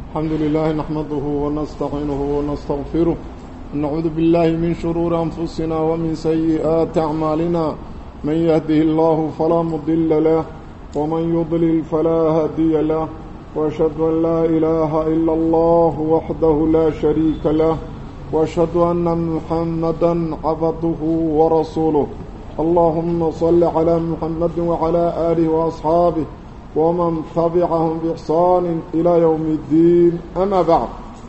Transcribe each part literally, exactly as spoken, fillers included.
الحمد لله نحمده ونستعينه ونستغفره ونعوذ بالله من شرور أنفسنا ومن سيئات أعمالنا من يهده الله فلا مضل له ومن يضلل فلا هادي له وأشهد أن لا إله إلا الله وحده لا شريك له وأشهد أن محمدا عبده ورسوله اللهم صل على محمد وعلى آله وأصحابه ومن تبعهم بإحسان إلى يوم الدين أما بعد.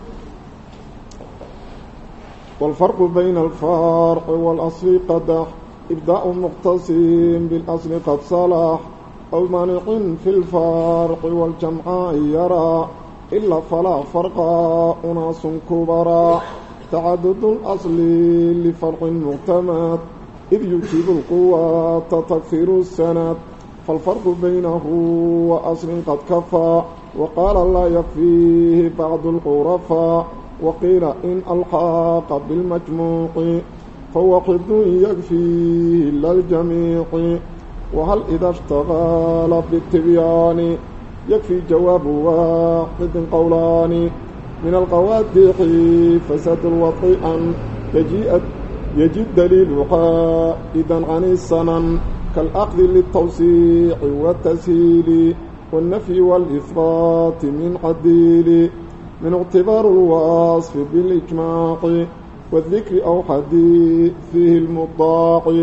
والفرق بين الفرع والأصل قدح إبداء مقتسم بالأصل قد صلاح أو مانع في الفرق والجمع يرى إلا فلا فرق أناس كبرى تعدد الأصل لفرق معتمد إذ يجيب القوة تكثير السند فالفرق بينه وأصل قد كفى وقال لا يكفيه بعض القرفاء وقيل إن ألحاق بالمجموع فهو حفظ يكفيه للجميع وهل إذا اشتغل بالتبيان يكفي جواب واحد قولان من القوادح فساد الوطئ أن يجيء يجي الدليل حائدا عن السنن كالأخذ للتوسيع والتسهيل والنفي والإثبات من عديل من اعتبار الوصف بالإجماع والذكر أو حديث فيه المضاع.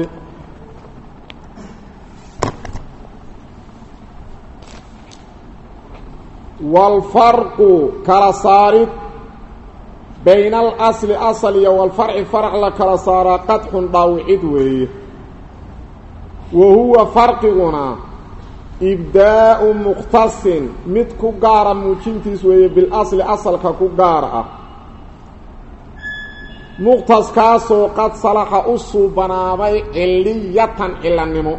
والفرق كالصارد بين الأصل أصلي والفرع فرع لكالصار قدح ضوعد ويه وهو فرقنا إبداء مختص مد كقارة موجنتيس ويه بالأصل أصل كقارة مختص كاسو قد صلح أصو بنابي علية إلا النمو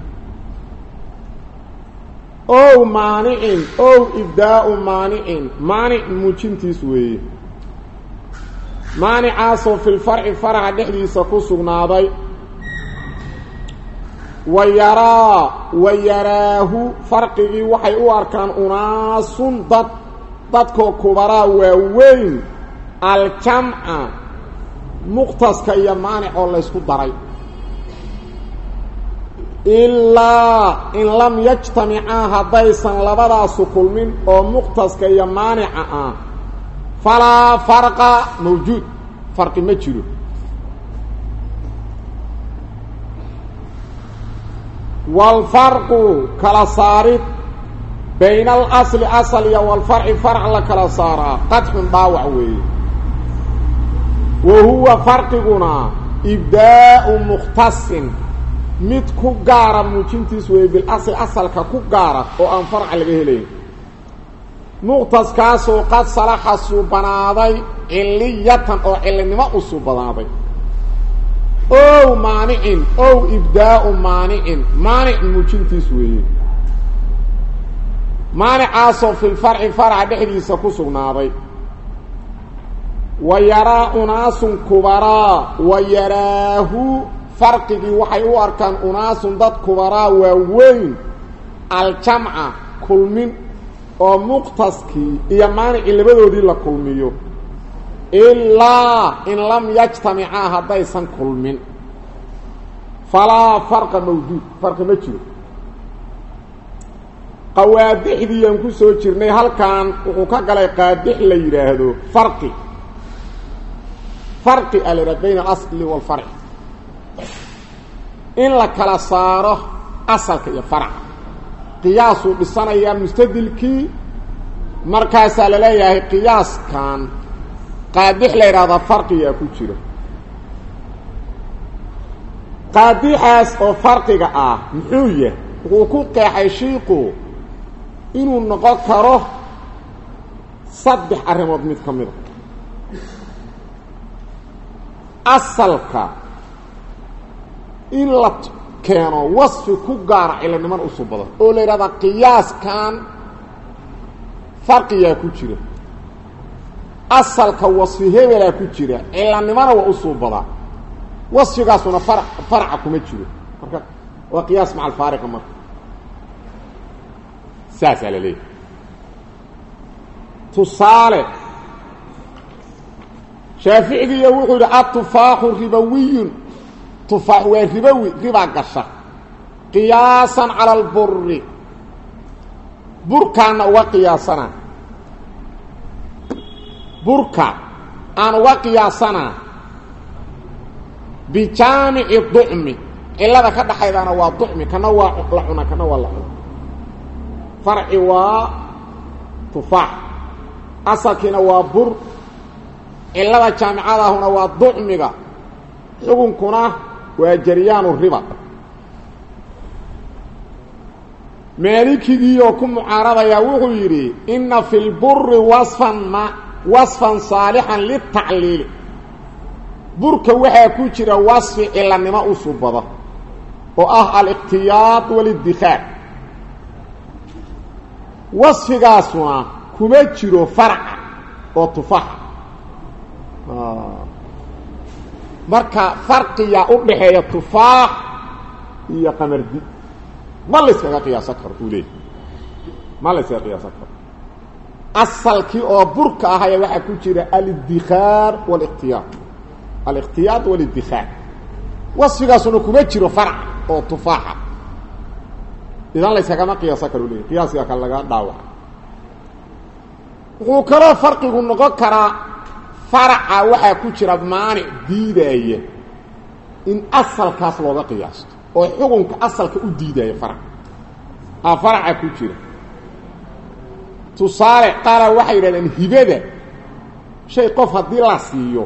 أو مانع أو إبداء مانع مانع موجنتيس ويه مانع أصو في الفرع فرع دحديس كسغنابي ويرى ويراه فرقه وحي أركان أناس ضد ضدكو كبراء ووين الجمع مختص كي مانع الله يسكو الضري إلا إن لم يجتمعها ضيسا لبدا سكل من أو مختص كي مانع فلا فرق موجود فرق مجرد. والفرق كالصارد بين الأصل أصلي والفرع فرع لكالصارا قدح ضاوعوي وهو فرقنا إبداء مختص مد كقارة موجنتيس وي بالأصل أصل كقارة وأن فرع لغيهلين مختص كاسو قد صلح السوبناضي علية أو علنما السوبناضي أو مانع أو إبداء مانع مانع موجنتيس وي مانع آسو في الفرع فرع دحديس كسغناضي ويرى أناس كبراء ويراه فرقه وحي أركان أناس ضد كبراء ووين الجمع كل من أو مقتصكي إيا مانع اللي بدو دي لكل ميو إلا إن لم يجتمعها ضيسا كل من فلا فرق موجود فرق مجرد قوادح دي ينكو سوچرني هل كان وقوكا قلي قادح ليراهدو فرقي فرقي اللي بين الأصل والفرع إن لكلا صاره أصلك يا فرع قياسه بالسنة يا مستدلكي مركز لليه قياس كان قادح ليراهدو فرقي يا كوچيرو قادحاس او فرقiga ah muxuu yahay wuxuu ku qeexay sheeku inuu noqon karo saddex arrimood mid kamid asalka in la keeno wasfi ku gaar cilmiman u subada oo la yiraahdo qiyaaskan farqiga ku jira asalka wasfi hebela ku jira cilmimana waa u subada وصفقاسنا فرع فرع كما جيرو marka waa qiyaas macal faariq marka saas ala leey تصالح شافعي يقول التفاح ربوي تفاح وربوي ربا قشة قياسا على البر بركان وقياسنا بركان أن وقياسنا بجامع الضعم إلا ذا كده حيثانا هو الضعم كنوع لحنا كنوع لحنا فرع وتفاح أصل كنوع بر إلا ذا جامع هنا هو الضعم حكم كنا وجريان الربا مالكي يوكم معارضة يوغو يري إن في البر وصفا ما وصفا صالحا للتعليل بركة وحا كوشرا وصف إلا نما أصوبة وأه الاقتياط والادخار وصف قاسوا كمتشرو فرع وطفاح آه. مركا فرق يا أبنى هي الطفاح هي قمردي ما ليس قياس أكثر أوليه ما ليس قياس أكثر أصل كي أو بركة هي واحد كتير الادخار والاختيار الاختيار والادخار وصف قاسونه كمتشر فرع أو تفاحة إذا ليس كما قياس أكثر أوليه قياس يكال لغا داوع وكرا فرق يقول نقا فرع واحد كتير بمعنى ديداية إن أصل كاس لغا قياس oo xukunka asalka u diiday farac a faraca ku jira tusaale qala waxa yiraahdeen hibada shay qof hadii la siiyo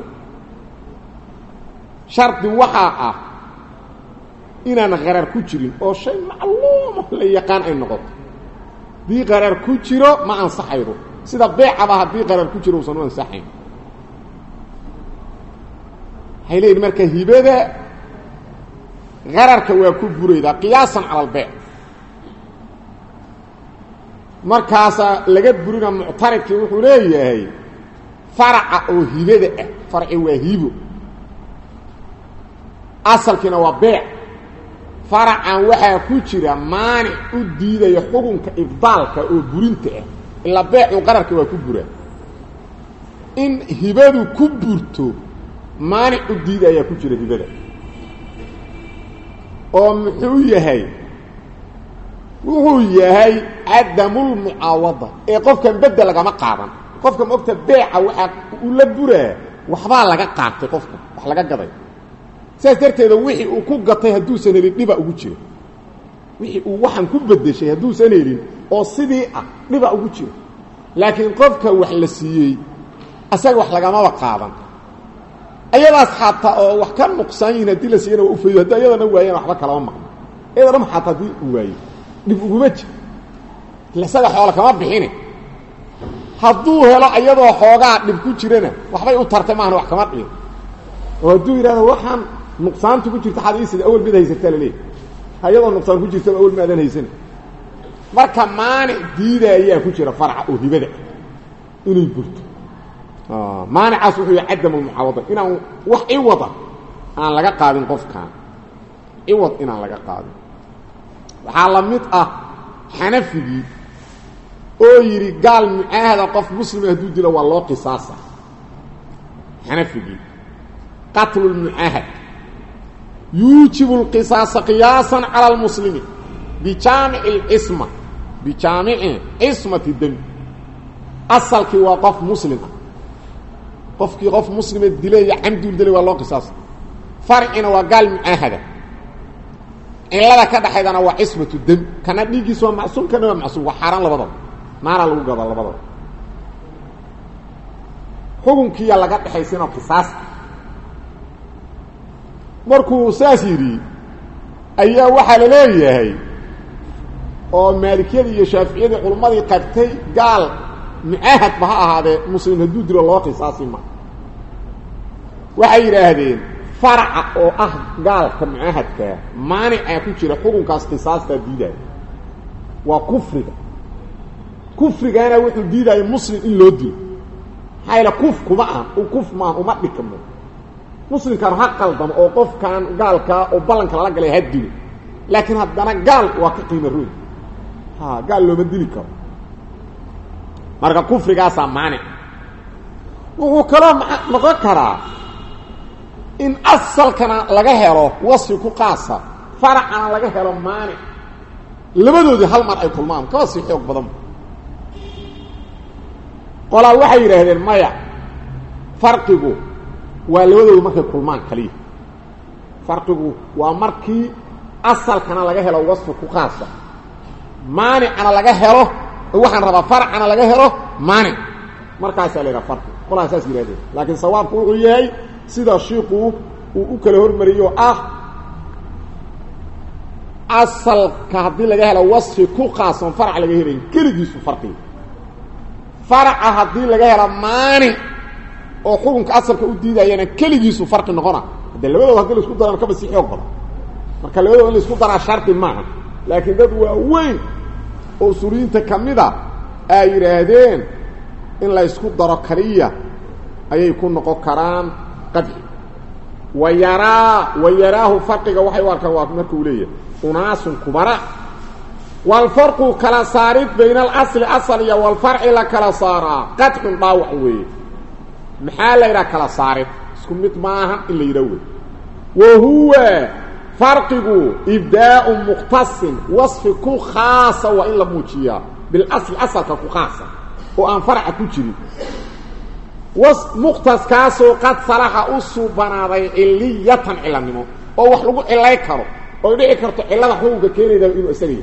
shardi waxa ah inaan qarar ku jirin oo shay macluum la yaqaan ay noqoto di qarar ku jiro ma ansaxayro sida beecaba hadii qarar ku jiro uusan ansaxayn hayleen marka hibada غررك waa ku burayda qiyaasan ala albay markaas laga burina mu'taridki wuxuu leeyahay farca oo hibada ah farci waa hibo asalkina waa bay farcan waxa ku jira maani u diidayo xukunka ifdaalka oo burinta ah ila bay'u qararka waa ku bura in hibadu ku burto maani u diidaya ku jira hibada oo muxuu yahay wuxuu yahay adamul muawada ee qofkan bedel laga ma qaadan qofka moogta beeca waxa uu la buraa waxba laga qaatay qofka wax laga gaday saas darteeda wixii uu ku gatay haduu sanadii dhiba ugu jiro wixii uu waxan ku bedeshay haduu sanadii oo sidii ah dhiba ugu jiro laakiin qofka wax la siiyay asaga wax laga ma qaadan ayadaas xataa oo wax ka nuqsaan hadii la siiyana u fiido hadaa ayadana waayeen waxba kala ma maqan ayadana ma xataa dii u waayay dib ugu maj la saga xoolo kama bixin haduu helo ayadoo xoogaa dib ku jirana waxbay u tartay maahan wax kama dhigin oo haduu yiraahdo waxaan nuqsaantu ku jirta xadiisida awal mid haysata leey ayadoo nuqsaan ku jirta awal ma adan haysan marka maani diidaya ku jira farca oo hibada inay burto آه مانع أصله عدم المعاوضة إنه وح عوضة أنا لقى قادم قف كان عوض إنا لقى قادم وحالمت أه حنفي أو يري قال هذا قف مسلم يهدود له والله قصاصة حنفي قتل المعاهد يوجب القصاص قياسا على المسلمين بجامع الاسم بجامع اسمة الدم أصل كي وقف مسلم قفكي قف مسلم الدليل عمد الدليل والله قصاص فرعنا وقال معاهدة إلا كده حيثنا هو عصمة الدم كان نيجي سوى معصوم كان هو معصوم وحرام لبضل ما أنا لو قضى لبضل حكم كي يلا قد حيثنا قصاص مركو ساسيري أيها وحل ليه هي oo maalikiyada iyo shaafiiciyada culimadii qabtay gaal معاهد ما هذا مسلم هدو دير الله قصاصي ما waxay yiraahdeen farca oo ah gaalka معاهدka maani ay ku jira xukunkaas qisaasta diiday waa kufriga kufrigana wuxuu diiday muslim in loo dilo hayla kuf kuma ah oo kuf ma uma dhikamo muslim kan haq qaldan oo qof kan gaalka oo balanka la galay hadii laakiin haddana gaal waa ka qiimo ruud ha gaal loo ma dili karo marka kufrigaasa maanic wuxuu kaloo noqon karaa in asalkana laga helo wasfi ku qaasa faracana laga helo maanic labadoodii hal mar ay kulmaan ka sii xoog badan qolaa waxay yiraahdeen maya farqigu waa labadoodu markay kulmaan kaliya farqigu waa markii asalkana laga helo wasfi ku qaasa maanicana laga helo waxaan rabaa faracana laga helo maanic markaas la yiraahdo farqi qolaa asaas yiraahdeen laakiin sawaabku wuxuu yahay sida shiiqu uu u kala hormariyo ah asalka hadii laga helo wasfi ku qaasan farac laga helay kaligiisu farqi faraca hadii laga helo maanic oo xukunka asalka u diidayana kaligiisu farqi noqona hada labadooda hadii la isku daraan ka basi xoog badan marka labadooda in la isku daraa sharti maaha laakiin dad waa weyn oo suuriinta kamida ay yiraahdeen in la isku daro kaliya ayay ku noqon karaan qadci wayara wayarahu farqiga waxay warkaan waa markuu leeyahay unaas kubara wal farqu kala saarid bayna al asl asl ya wal far'i la kala saara qadcun daawac weey maxaa la yiraahdaa kala saarid isku mid maaha in la yiraahdo wa huwa farqigu ibdaa'u mukhtassin wasf ku khaasa wa in la muujiya bil asl asalka ku khaasa oo aan farca ku jirin was mukhtas kaaso qad salaha usubanaaday illiyatan ilanimo oo wax lagu ilay karo oo dhici karto cilada xukunka keenayda inuu asaliyo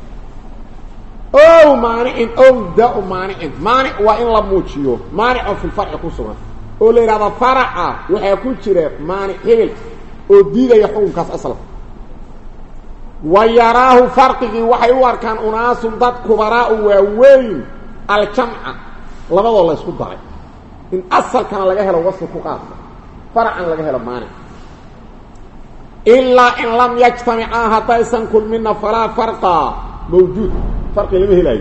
oo maani'in oo da'u maani'in maani' waa in la muujiyo maani'u fil farci ku sugan oo la yiraahdo faraca waxa ku jira maani' hebel oo diidaya xukunkaas asalka wayaraahu farqigi waxay u arkaan unaasun dad kubaraa waa weyn al jam'a labadoo la isku daray in asalkana laga helo wasf ku qaasa faracan laga helo maanic illa in lam yajtami'a hatta yankul minna fala farqa mawjud farqi lama helayo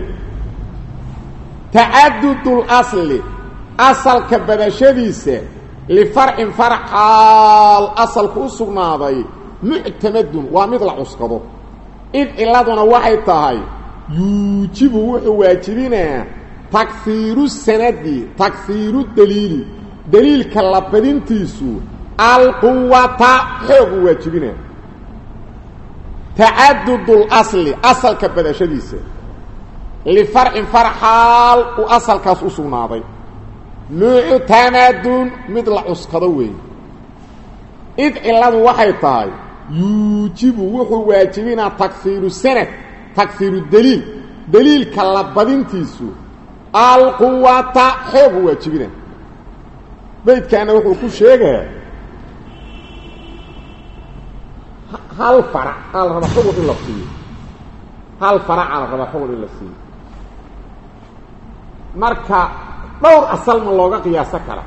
ta'addudul asli asal ka badashadiisa li far'in farqal asal ku sugnaaday mu'tamadun waa mid la cuskado in iladuna waxay tahay yujibu wuxuu waajibinaa تكثير السند تكثير الدليل دليل كاللبدين تيسو القوة حب واجبنا تعدد الأصل أصل كبدا شديسة لفرع فرحال وأصل كاسوسو ناضي معتمد مثل عسكروي إذ إلا وحيطاي يوجب وحو واجبنا تكثير السند تكثير الدليل دليل كاللبدين تيسو القوة حب واجبنا بيت كان وحو كل شيء هل فرع على ربا حب إلا فيه هل فرع على ربا حب إلا فيه مركا دور أصل من لوغا قياسة كلا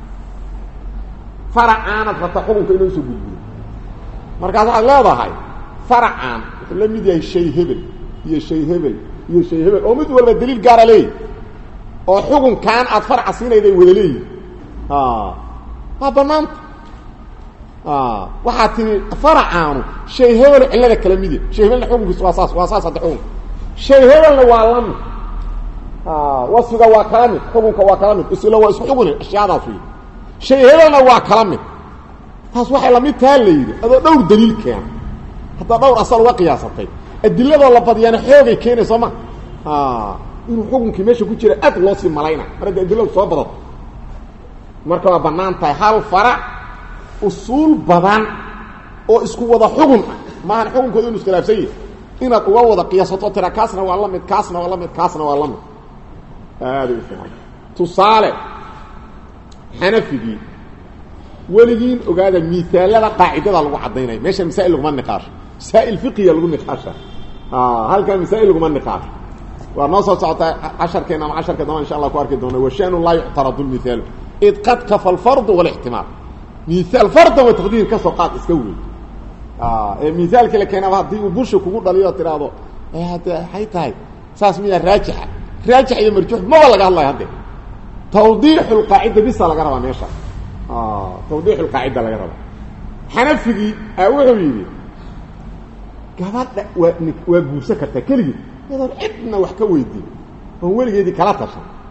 فرع عانا فتحبك إنه يسوي مركا الله هاي فرع عام لم يدي شيء هبل هي شيء هبل هي شيء هبل ومد ولا دليل قال ليه oo xugun kaan aad farc siinayday wadaleey ah ha banaan ah waxa tii farcaanu shay hebel cilada kala mid shay hebel xukunkiisu waa saas waa saas hada xugun shay hebel waa lam ah wasiga waa kala mid xukunka waa kala mid isla waa isku xugun ashyaadaas shay hebelna waa kala mid taas waxa la mid tahay leeyay adoo dhowr daliil keen hada dhowr asal waa qiyaasatay adilada la badiyana xoogay keenayso ma ah inuu xukunkii meesha ku jira aad loo sii malayna marada adiladu soo badad marka waa banaan tahay hal farac usul badan oo isku wada xukun ma han xukunkooda inuu iskalaafsan yahay inaad uga wada qiyaasato tira kaasna waa la mid kaasna waa la mid kaasna waa la mid aad u fiican tusaale xanafigi weligiin ogaada miisaalada qaacidada lagu cadeynay meesha masaa'il lagu niqaash masaa'il fiqhiya lagu niqaasha ah halka masaa'il lagu niqaash ونص صوت عشر كنا مع عشر كده ان شاء الله كوارك دونه وشان لا يعترض المثال اذ قد كفى الفرض والاحتمال مثال فرض وتقدير كسوقات اسكوي اه مثال كده كان هدي وبوش كوغو دليو تيرادو ايه هدا حيتاي اساس ميا راجحه راجح يا مرجوح ما ولا الله هدي توضيح القاعده بس لا غرا ميشا اه توضيح القاعده لا غرا حنفي او وحيدي gabadha waa waa guursa karta kaliya yadoo cidna wax ka weydiin oo weligeedii kala tashan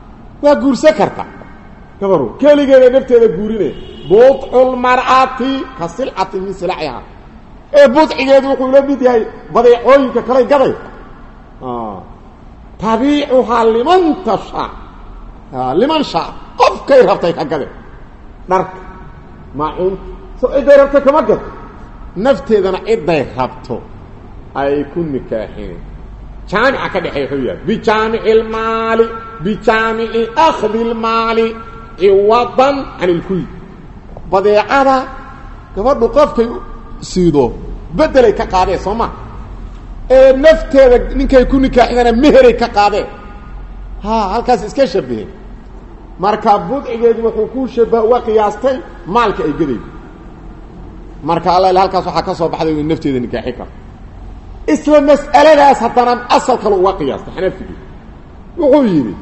waa guursan karta gabaru keligeeda nafteeda guurine bud'ul mar'ati ka sil'ati min sil'iha ee bud'igeedu wuxuu la mid yahay badeecooyinka kale gaday ah tabii'uha liman tasha ah liman sha qofkay rabtay ka gaday dharka maa'un soo iday rabta kama gad nafteedana iday rabto ay ku nikaaxin jaamica ka dhaxay xuyaa bi jaami'il maali bi jaami'i akhdhil maali iwadan anil kuy badeecada gabadhu qofkay siido bedelay ka qaadee Soomaa ee nafteeda ninkay ku nikaaxdana meheray ka qaadee ha halkaas iska shabahay marka budcigeedu wuxuu ku shabaa waa qiyaastay maalka ay gaday marka Allah halkaas waxa ka soo baxday in nafteeda nikaaxi ka isla mas'aladaas haddana asal kale waa qiyaastay xanafiga wuxuu yiri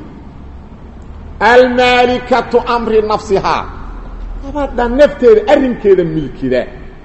المالكة أمر نفسها هذا نفتها أرن كذا ملكها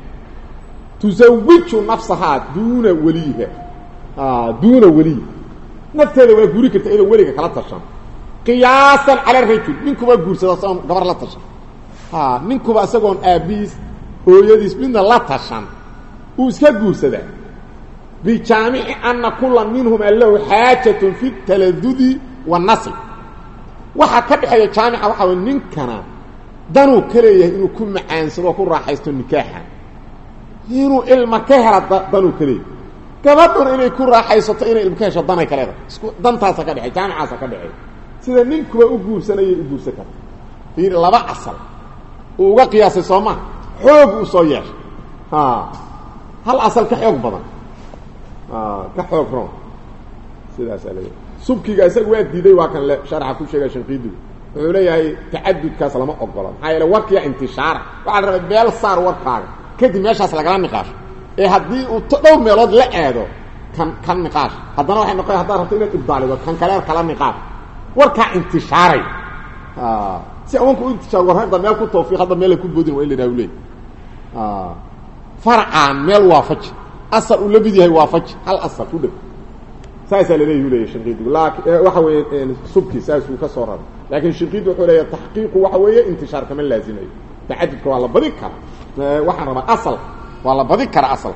تزوج نفسها دون وليها آه دون ولي نفتها ويقولي كتا إذا وليك كلا تشان قياسا على الرجل منكم أقول سلاسان قبر لا تشان آه منكم أساقون أبيس هو يديس بنا لا تشان وسكاقول سدا بجامع أن كل منهم له حاجة في التلذذ والنصل waxa ka dhaxay jaamica waxa uu ninkana danu kaleeyay inuu ku macaansado ku raaxaysto nikaaxa inuu ilma ka hela danu kaleey gabadhuna inay ku raaxaysato inay ilma ka hesho danay kaleeda isku dantaas ka dhaxay jaamicaas ka dhaxay sida ninku u guursanay u guursan kara fiir laba asal uu uga qiyaasay Soomaa xoog u soo yeeshay ha hal asal ka xoog badan ah ka xoog ron sidaas alayay subkiga isagu waa diiday waa kan la sharxa ku sheegay shanqiidu wuxuu leeyahay tacaddudkaas lama ogola maxaa yeelay warkiya intishaar waxa la rabaa beel saar warkaaga kadib meeshaas laga niqaash ee hadii uu dhowr meelood la aado kan kan niqaash hadana waxay noqon hadaa rabto inaad ibdaalido kan kale kala niqaash warka intishaaray ah si awanku intishaar war hada meel ku tawfiiq hada meel ku boodin waa in la daawlay ah far'an meel waafaj asal uu labid yahay waafaj hal asal ku dhig سايس اللي يقول شنقيد لكن waxa weeye subki saas uu ka soo raray laakiin shirkiid wuxuu leeyahay tahqiiq waxa weeye intishaar kama laazimay tacaddudka wala badi kara waxa raba asal wala badi kara asal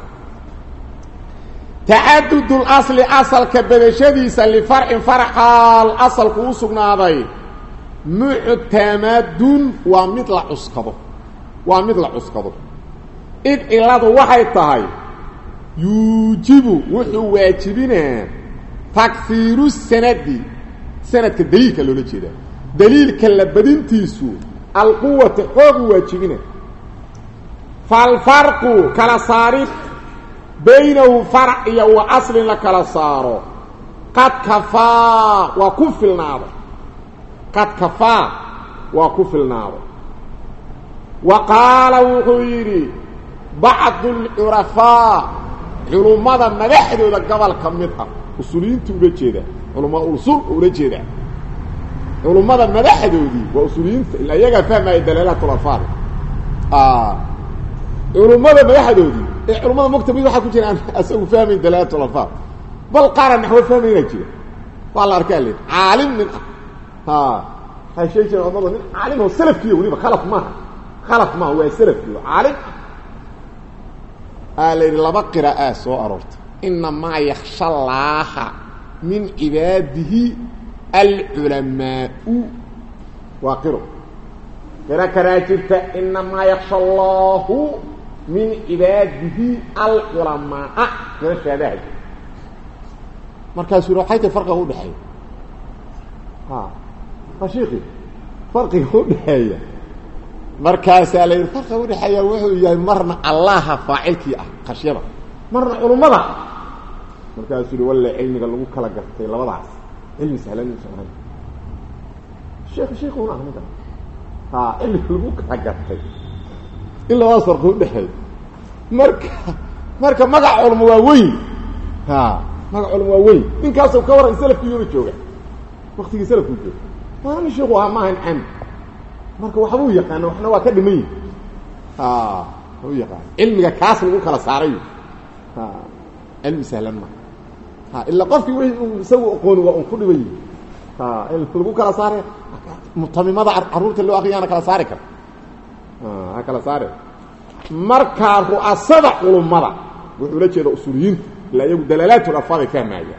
تعدد الاصل اصل كبدشديس لفرع فرع الاصل كو سغناداي معتمد ومثل عسقبه ومثل عسقبه اذ الا waxay tahay yujibu wuxuu waajibinaa تكثير السند سند كدليل لولا جيدا دليل كلا بدنتيسو القوه حق واجبنا فالفرق كلا صار بينه فرع واصل لكلا صار قد كفى وكف النار قد كفى وكف النار وقال وغيري بعض العرفاء علماء مدحدودا قبل كميدها usuliintu uga jeeda culumada usul uga jeeda culumada madaxdoodii waa usuliinta ila iyaga fahmay dalalatul alfaad ah culumada madaxdoodii ee culumada muktabid waxa ku jiraan asagu fahmay dalalatul alfaad bal qaran naxwa fahmayna jira wala arkay leed aalim min ha hay shay jira umada nin aalim oo salafkiyo waliba khalaf ma khalaf ma waa salafkiyo aalim alayhi laba qiraa'ah soo aroortay إنما يخشى الله من عباده العلماء واقروا كرا كراجت إنما يخشى الله من عباده العلماء كرا شهده مركز روحيت فرقه هو دحي ها فشيخي فرقه هو دحي مركز على فرقه هو دحي وهو مرنا الله فاعلك خشيره مرنا علماء markaas uu wala cilmiga lagu kala gartay labadaas cilmi sahlan sahlan sheekh sheekhuna ahmada ha cilmi lagu kala gartay illa waa sarqo dhaxay marka marka magac culmo waa weyn ha magac culmo waa weyn ninkaas oo ka waran salafkiiyo jooga waqtiga salafku jooga waan sheekhu ah ma han marka waxa uu yaqaan waxna waa ka dhimay ha uu yaqaan cilmiga kaas lagu kala saaray ha علم سهلا ما ها الا قفكي وين سووا اقون وان كدبي ها الفلوق كلا صار متممة عروض اللي أخيانا كلا صار كلا ها كلا صار مركز رؤساء علماء وحولت هذا أصوليين لا يوجد دلالات الأفضل فهم معي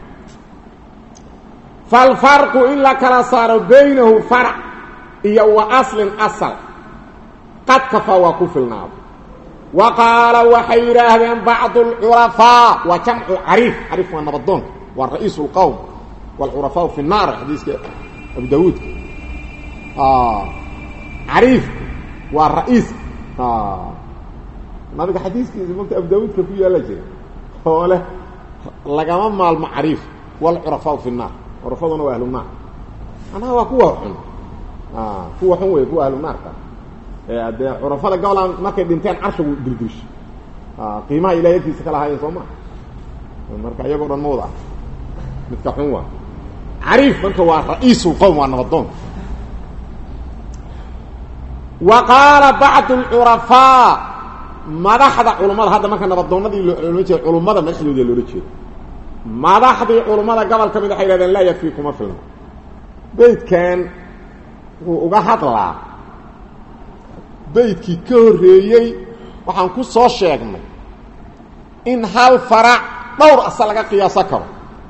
فالفرق إلا كلا صار بينه فرع هو أصل أصل قد كفى وكف النار وقال وحيره بعض العرفاء وجمع عريف عريف وانا بدون والرئيس القوم والعرفاء في النار حديث ابو داود اه عريف والرئيس اه ما بقى حديث زي ما ابو داود كفيه لا جري هو له لغما مال معريف والعرفاء في النار عرفاء واهل النار انا هو كو حن اه كو حن وي كو اهل النار ee urafada gowlan markay dhinteen carshigu dildish ah qiimaha ilaahiisa kala hayo Soomaa marka iyagu dhan mooda midka xun waa arif marka waa ra'iisul qawm waa nabadon wa qala ba'd al-urafa madaxda culimada hadda marka nabadoonadii loo jeedo culimada madaxdooda loo jeedo madaxdii culimada gobol kamid ah yiraahdeen la yakfi kuma filan beedkan uu uga hadlaa beydkii ka horeeyay waxaan ku soo sheegnay in hal farac dhowr asal laga qiyaas karo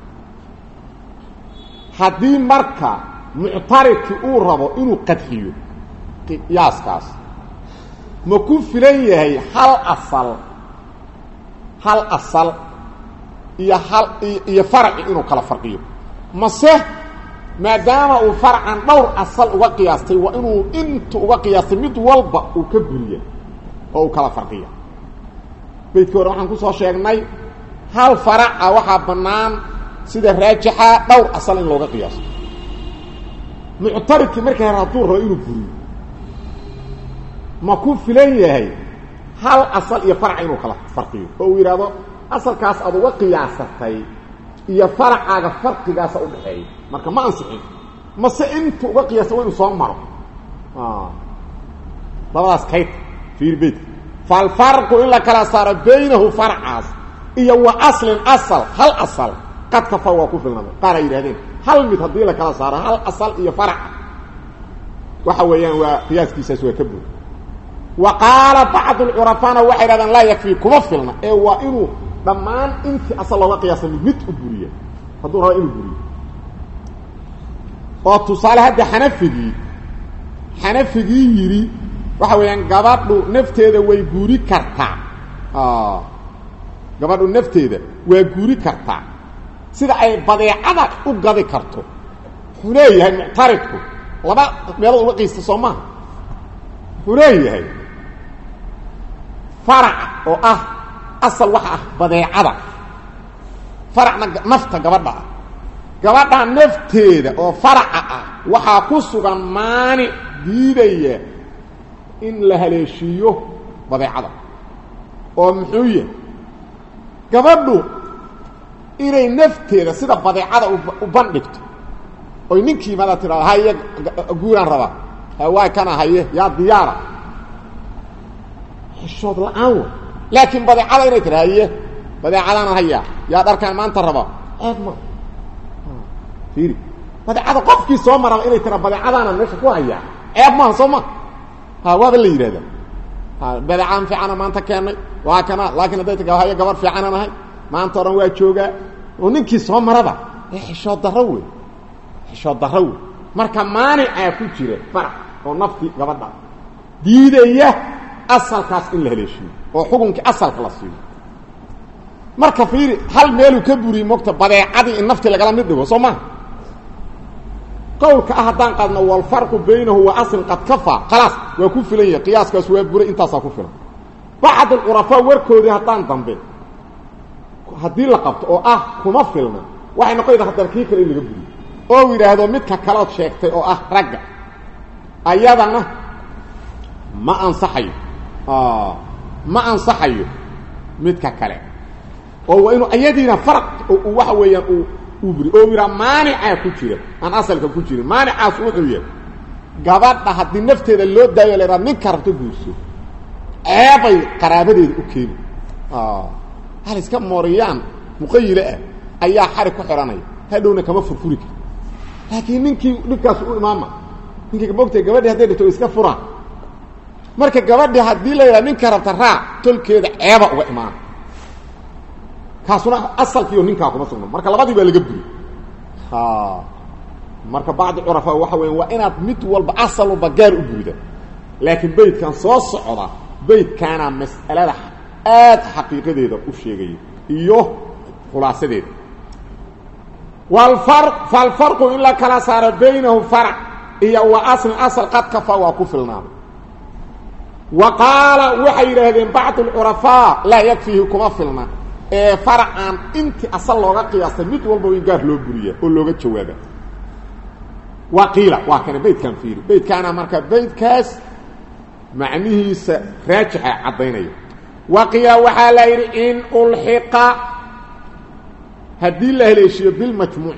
hadii marka mu'tariki uu rabo inuu qadhiyo qiyaaskaas ma ku filan yahay hal asal hal asal iyo hal iyo farac inuu kala farqiyo mase maadaama uu farcan dhowr asal uga qiyaastay waa inuu inta uga qiyaastay mid walba uu ka buriyo oo kala farqiyo beedka hore waxaan ku soo sheegnay hal farac waxa banaan sida raajixa dhowr asal in looga qiyaasto mu'tariki markay raaduu roo inuu buriyo ma ku filan yahay hal asal iyo farac inuu kala farqiyo oo yiraahdo asalkaas aad uga qiyaasatay iyo faracaaga farqigaas u dhaxeey marka ma ansixin ma se intu uga qiyaasay inuu soo maro ah dabadaas kayt fiir bid fal farqu illa kala sar baynahu far'as iyo wa aslin asal hal asal qad kafa wa ku filnaa qara yiraahdeen hal mid hadii la kala saaro hal asal iyo farac waxa weeyaan waa qiyaaskiisa soo ka buu wa qala ba'd al-urafana wa yiraahdeen la yakfi kuma filna ee waa inuu dhamaan intii asal looga qiyaasay mid u buriyo haduu rabo inuu buriyo oo tusaale hadda xanafigi xanafigi yiri waxa weeyaan gabadhu nafteeda way guuri kartaa ah gabadhu nafteeda way guuri kartaa sida ay badeecada u gadi karto xuleeyahay mu'taridku laba meel uga qiista Soomaa xuleeyahay farac oo ah asal waxa badeecada faracna nafta gabadha gabadha nafteeda oo faraca ah waxa ku sugan maani diidaya in la haleeshiyo badeecada oo muxuu yahay gabadhu inay nafteeda sida badeecada u bandhigto oo ninkii mala tiraado haye guuran raba waa kana haye yaa diyaara xishood la'aan laakiin badeecada inay tiraahdo badeecadana haya yaa dharkaan maanta raba aadma fiiri badeecada qofkii soo maraa inay tira badeecadana meesha ku haya eeb ma soo ma ha waa la yiraahdo ha badeecaan fiicana maanta keenay waa kana laakiin haday tagaa haya gabar fiicana nahay maanta oran waa jooga oo ninkii soo marada xishood daraw xishood daraw marka maani ay ku jira farac oo nafti gabadha diidaya asalkaas in la heleeshiyo oo xukunka asalka la siiyo marka fiiri hal meel uu ka buri mogta badeecadii in nafti laga mid dhigo Soomaa qowlka ahadan qadna wal farqu baynahu wa asl qad kafa خلاص waa ku filan yahay qiyaaskaas waa buri intaas ku filan ba'd al-urafa warkoodi hadan dambe hadii la qabto oo ah kuma filna waxay noqoydaa hadal kii kale laga buri oo yiraahdo midka kale oo sheegtay oo ah ragga ayadana ma ansaxayo ah ma ansaxayo midka kale oo inuu ayadiina farq oo waxa weeyaan uu uu buri oo wira maani'a ku jira aan asalka ku jirin maani'aas wuxuu yahay gabadha hadii nafteeda loo daayo leeyahay nin karto guurso eebay qaraabadeeda u keen ah hal iska mooriyaan muqayile ah ayaa xarig ku xiranay hadhowna kama furfuri laakiin ninkii dhibkaas u imaama ninkii moogtay gabadhii hadday dhibto iska fura marka gabadhii haddii la yidhaha ninka rabta raac tolkeeda ceeba uga imaana kaasuna asalkiiyo ninkaa kuma sugno marka labadii baa laga buri ha marka bacdi curafaa waxa weya waa inaad mid walba asal walba gaar u burida laakiin beydkan soo socda beydkaana mas'alada aad xaqiiqadeeda u sheegaya iyo khulaasadeeda والفرق فالفرق إلا كلا صار بينه فرع إيا وأصل أصل قد كفى وكفلنا وقال وحي هذين بعض العرفاء لا يكفيه كمفلنا إيه فرعا انت أصل لغا قياسا ميت والبو يقار لو بريا ولغا جوابا وقيل وكان بيت كان فيه بيت كان مركب بيت كاس معنيه راجح عضيني وقيل وحالير إن ألحق هدي الله ليشي بالمجموع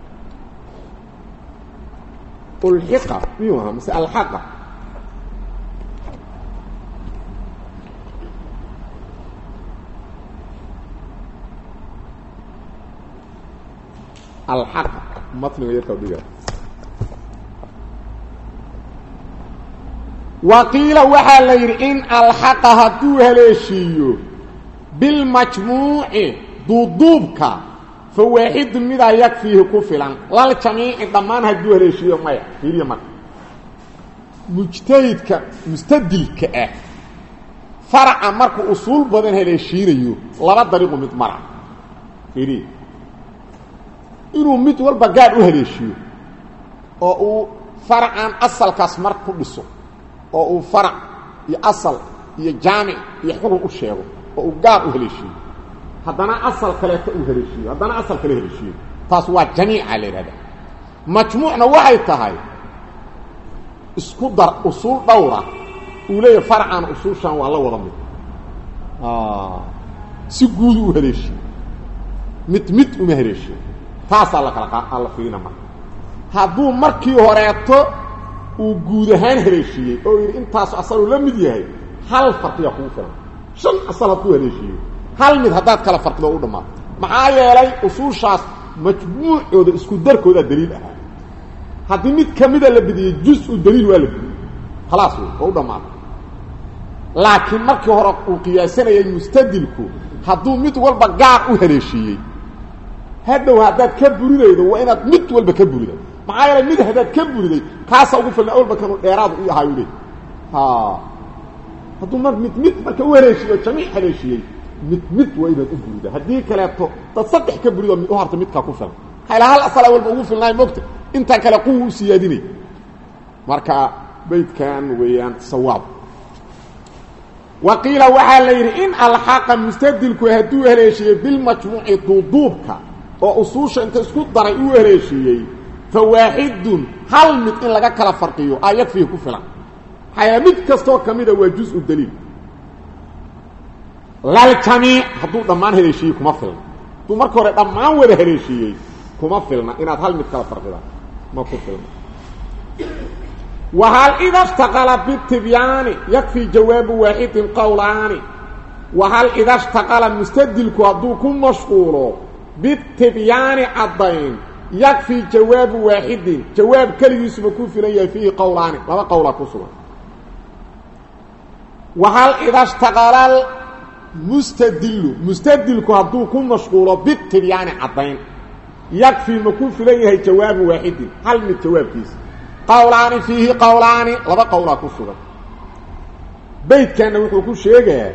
الحقه ميوها مسألة الحقه الحقه مطلب يتوبيها وقيل وحال إن الحقه هدوها ليشي بالمجموع ضدوبك فواحد مدا يكفيه كفلا لا الجميع ضمان هدوه ليشيو مايا فيريا مك مجتهدك مستدلك اه فرع مرك اصول بدن هليشيريو لبا طريق مid mara فيري inuu mid walba gaar u heleeshiyo oo uu farcan asalkaas mark ku dhiso oo uu farac iyo asal iyo jaamic iyo xukun u sheego oo uu gaar u heleeshiyo haddana asal kale uu heleeshiyo haddana asal kale heleeshiyo taas waa jamiica leeyahay majmuucna waxay tahay isku dar usul dhowra uu leeyahay farcan usulshan waa la wada mid ah si guud u heleeshiyo mid mid u heleeshiyo taas alla kala alla fiina ma haduu markii horeeto uu guud ahaan heleeshiyay oo intaas asal la mid yahay hal farqiya ku filan shan asal ku heleeshiyo hal mid hadaad kala farqdo u dhamaa maxaa yeelay usuushaas majmuucooda isku darkooda daliil ah hadii mid kamida la bidiyay juz u daliil waa la bidiyay خلاص oo dhamaa laakiin markii hore uu qiyaasanayay mustadilku haduu mid walba gaar u heleeshiyay hadhow hadaad ka buridaydo waa inaad mid walba ka burido maxaa yeelay mid hadaad ka buriday kaasa ugu filan awalba kanu dheeraad u yahay wili ha haduu mar mid mid marka u heleeshiyo jamiic heleeshiyay mid mid waa inaad u burido hadii kaleeto dad saddex ka burido u harta midka ku filan hayla hal asal walba ugu filnaa moogta inta kale quu u siyaadinay marka beydkan weeyaan sawaab وقيل وحالير إن الحق مستدلك هدو هليشي بالمجموع ضدوبك وأصوش انت اسكت ضرعو هليشي فواحد هل مت إن لغا كلا فرقيو آيات فيه كفلا حيا مت كستو كميدا وجزء الدليل لا الجميع هدو ضمان هليشي كمفل تو مركورة ضمان وده هليشي كمفلنا إن هل مت كلا فرقيو ما كفلنا وهل إذا اشتغل بالتبيان يكفي جواب واحد قولان وهل إذا اشتغل مستدلك وضوكم مشغوله بالتبيان عضين يكفي جواب واحد جواب كل يسمكون في فيه قولان وما قولا كسوا وهل إذا اشتغل المستدل مستدلك وضوكم مشغوله بالتبيان عضين يكفي مكون في جواب واحد هل من جواب كيس قولان فيه قولان لبا قولا كسوغا بيت كان وحو كو شيغا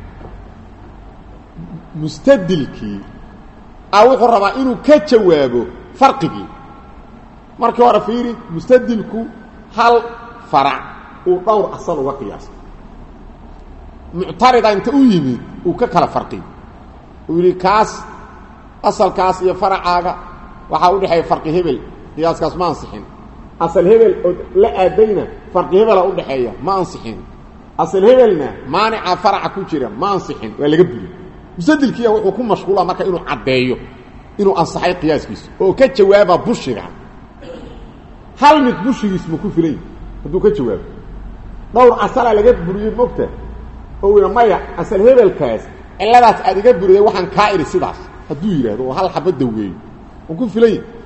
مستدلكي او ربا انو كجوابو فرقي markii hore fiiri mustadilku hal farac oo dhowr asal uga qiyaas mu'tarida inta u yimid uu ka kala farqi uu yiri kaas asalkaas iyo faracaaga waxa u dhaxay farqi hebel qiyaaskaas ma ansixin أصل هبل لا أدينا فرق هبل أقول حيا ما أنصحين أصل هبلنا مانع فرع كوشرة ما أنصحين ولا قبل مسدل كيا ويكون مشغولة ما كأنه عدايو إنه أنصحي قياس كيس أو كجوابه بشرة هل متبشر اسمه كفرين هدو كجواب دور أصل على قبل بريد مكتة أو لما يع أصل هبل كاس إلا لا تأدي قبل بريد وحن كائر السداس هدو يراه وهل حبد دوجي وكفرين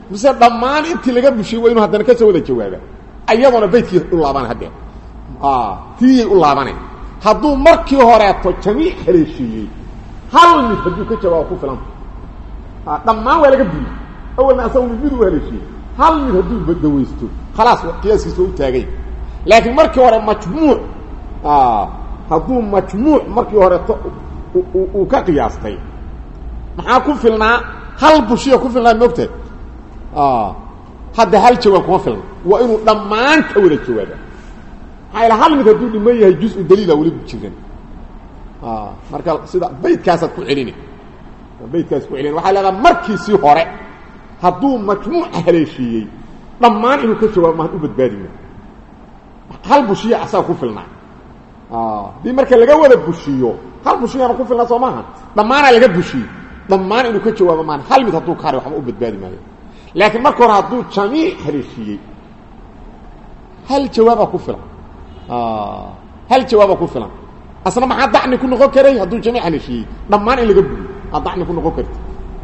mise dhammaan intii laga bushiy waa inuu haddana ka soo wada jawaaba ayadoona baydkii u laaban haddee tiyay u laabanay hadduu markii horeeto jamiic haleeshiiyey hal mid hadduu ka jawaabo ku filan dhammaan waa laga buliy awalna asagu mid mid u haleeshiiyey hal mid hadduu badawaysto khalaas qiyaaskiisa waa u taagay laakiin markii hore majmuuc hadduu majmuuc markii horeeto uu ka qiyaastay maxaa ku filnaa hal bushiya ku filnaa moogtahay hadda hal jawaab kuma filna waa inuu dhammaan ka wada jawaaba maxaa ila hal mid hadduu dhiman yahay juz-u daliila weli jiran marka sida baydkaasaad ku celini baydkaas ku celini waxaa leedaha markiisii hore hadduu majmuuca haleeshiiyey dhammaan inuu ka jawaabo mahan u badbaadima hal bushiya asaga ku filnaa haddii marka laga wada bushiyo hal bushiyana ku filnaa soo maaha dhammaanaa laga bushiyey dhammaan inuu ka jawaabo maan hal mid hadduu ka haray waxba u badbaadi maayo laakiin marka hore hadduu jamiic haleeshiiyey hal jawaabaa ku filan hal jawaabaa ku filan asna maxaa dacni ku noqon karay hadduu jamiic haleeshiiyey dhammaan in laga buliyo aa dacni ku noqon karta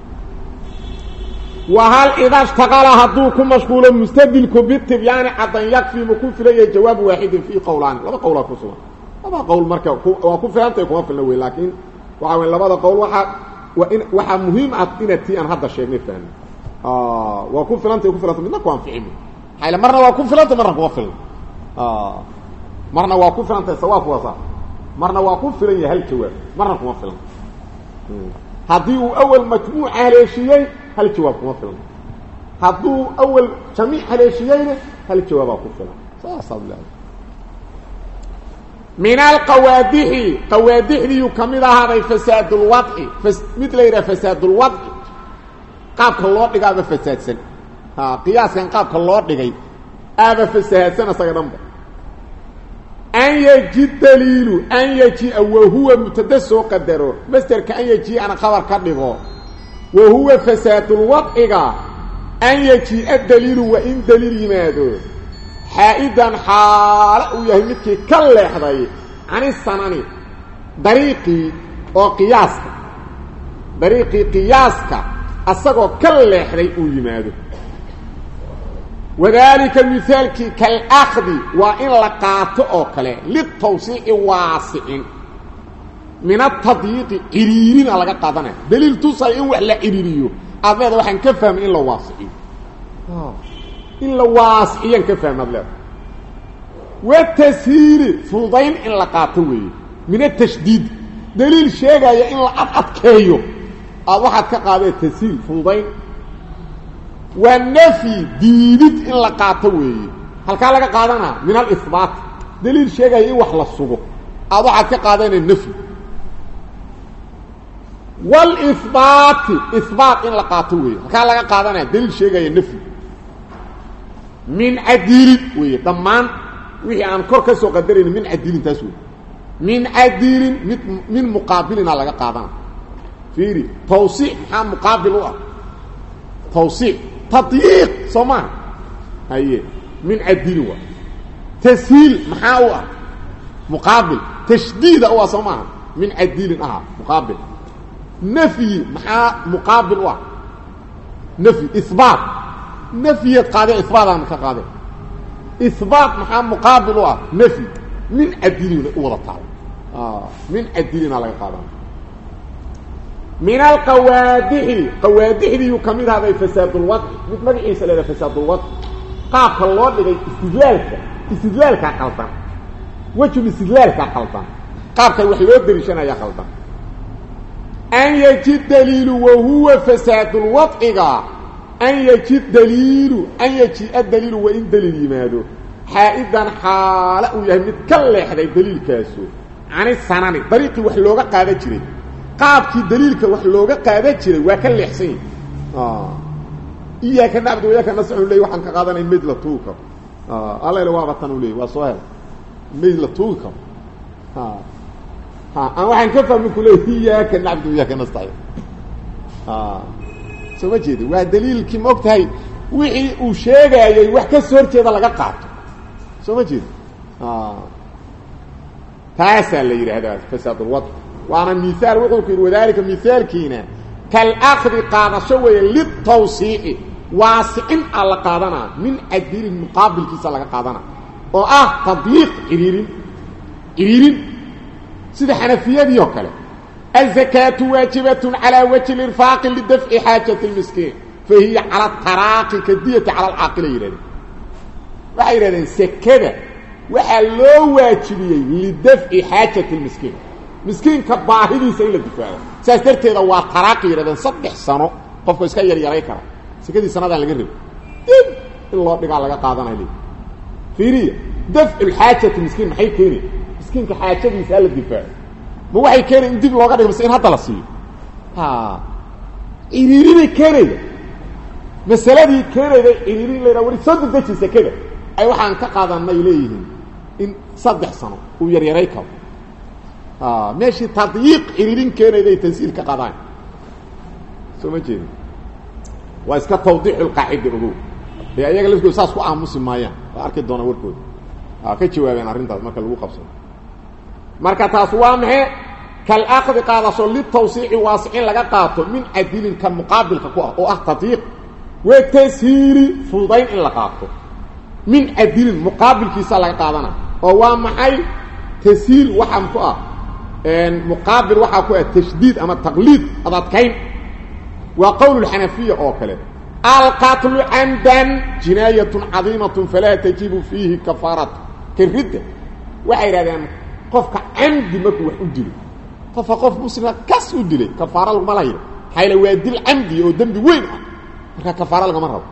وهل إذا اشتغل هدوك مشغول مستدلك بالتبيان عدن يكفي مكون لي جواب واحد في قولان لما قولا كسوا لما قول مركا وكون في أنت يكون في الأول لكن وعاون لبدا قول واحد وإن واحد مهم أتينتي أن هذا الشيء نفهم آه وكون في أنت يكون في الأول منك وان في علمي هاي مرة وكون في الأول مرة وكون في آه مرة وكون في أنت سواف وصا مرة وكون في لي هل جواب مرة وكون في هذه أول مجموعة هلاشيين هل جواب كما هذو أول جميع هلاشيين هل جواب كما صاد الله من القوادح قوادح يكمل هذا فساد الوضع فس... مثل إلى فساد الوضع قابك الله لقى هذا فساد سن ها قياس كان قابك الله لقى هذا فساد سن أصغر أن يجي الدليل أن يجي وهو متدس وقدره مستر كأن يجي أنا خبر كذبه وهو فساد الوضع أن يجي الدليل وإن دليل يماده حائدا حال ويهمك كل حضي عن السناني طريقي وقياسك طريقي قياسك أصدقوا كل حضي ويماده وذلك المثال كالأخذ وإن لقاته أكله للتوسيع واسع من التضييق قريرين على قادنا دليل توصل إن وحلا قريريو هذا وحن كفهم إلا واسعين إلا واسعين كفهم هذا والتسهيل فوضين إن لقاته من التشديد دليل شيء إن لقاته كيو هذا واحد كقابل التسهيل فوضين والنفي ديدت إن لقاته هل كان لك قادنا من الإثبات دليل شيء إن وحلا الصبح هذا واحد كقابل النفي والإثبات إثبات إن لقاته كان لك قادنا دليل شيء النفي من عديل وي ضمان وي عن كركس وقدرين من عديل تسوي من عديل من مقابلنا لك قادنا فيري توسيع عن مقابل توسيع تضييق سمان هي من عديل و تسهيل محاوة مقابل تشديد هو سمان من عديل اه مقابل نفي محا مقابل واحد نفي إثبات نفي قاضي إثبات عن قاضي إثبات محا مقابل واحد نفي من أدلين أولا تعالى آه من أدلين على قاضي من القوادح قوادح يكمل هذا فساد الوضع مثل عيسى لنا فساد الوضع قاف الله لغاية استدلالك استدلالك قلطان وجه استدلالك قلطان قاف الوحيوات دريشنا يا قلطان أن يجي الدليل وهو فساد الوضع أن يجي الدليل أن يجي الدليل وإن دليل يماده حائدا حالا ويهمد كل حدا دليل كاسو عن السناني طريقي وحلوغة قادة جري قابكي دليلك وحلوغة قادة جري وكل حسين آه إياك نعبد وإياك نسعه لي وحنك قادنا مدل طوكم آه الله يلوى بطنوا لي وصوهر مدل طوكم آه ها انا waxaan ka fahmin kulay iyaaka nacbud iyaaka nastaay ah soo jeedi waa daliilkii moogtahay wixii uu sheegayay wax ka soo horjeeda laga qaato soo jeedi ah taasa la yiraahdaa fasaad alwad waana misaal wuxuu ku wadaalika misaalkiina kal akhdi qaadasho way lid tawsii'i waasicin alla qaadana min adil muqabil kiisa laga qaadana oo ah tadyiq iririn iririn sida xanafiyadii oo kale الزكاة واجبة على وجه الإرفاق لدفع حاجة المسكين فهي على التراقي كدية على العاقل يراني وعيراني الزكاة وحلو واجبية لدفع حاجة المسكين مسكين كباهدي سيلة الدفاع سأسترتي ذو التراقي يراني صدح سنة قفوا اسكاير يريكرا سكدي سنة ذا لقرب الله بقى لقى قادنا لي فيري دفع الحاجة المسكين محي كيني مسكين كحاجة سيلة الدفاع ما waxay keenay in dib looga dhigo in hadda la siiyo ha iriirin keenay masaladii keenay iriirin leeyahay wari soo dejin sakada ay waxaan ka qaadanay leeyihiin in saddex sano uu yar yaray ka ha meeshii tadyiq iriirin keenay ay tansiil ka qaadaan soo ma jeedin waa iska tawdiix alqaacida ugu ee ayaga lafku saas ku aamusi maayaan arki doona warkood ha ka jawaabeen arintaas marka lagu qabsado marka taas waa maxay kal aqdi qaadaso li tawsiici waasiin laga qaato min adilin ka muqaabilka ku ah oo ah tadyiq wa tashiiri fudayn in la qaato min adilin muqaabilkiisa laga qaadana oo waa maxay tashiir waxan ku ah een muqaabil waxa ku ah tashdid ama taqlid adadkayn wa qawl al-hanafiyya oo kale al-qatl amdan jinayatun azimatun fala tajibu fihi kafarat kirida waxay raadaan qofka amdi markuu wax u dilo qofa qof muslima kas u dilay kafaara lagu malayo hayla waa dil amdi oo dambi weyn ah marka kafaara laga marabo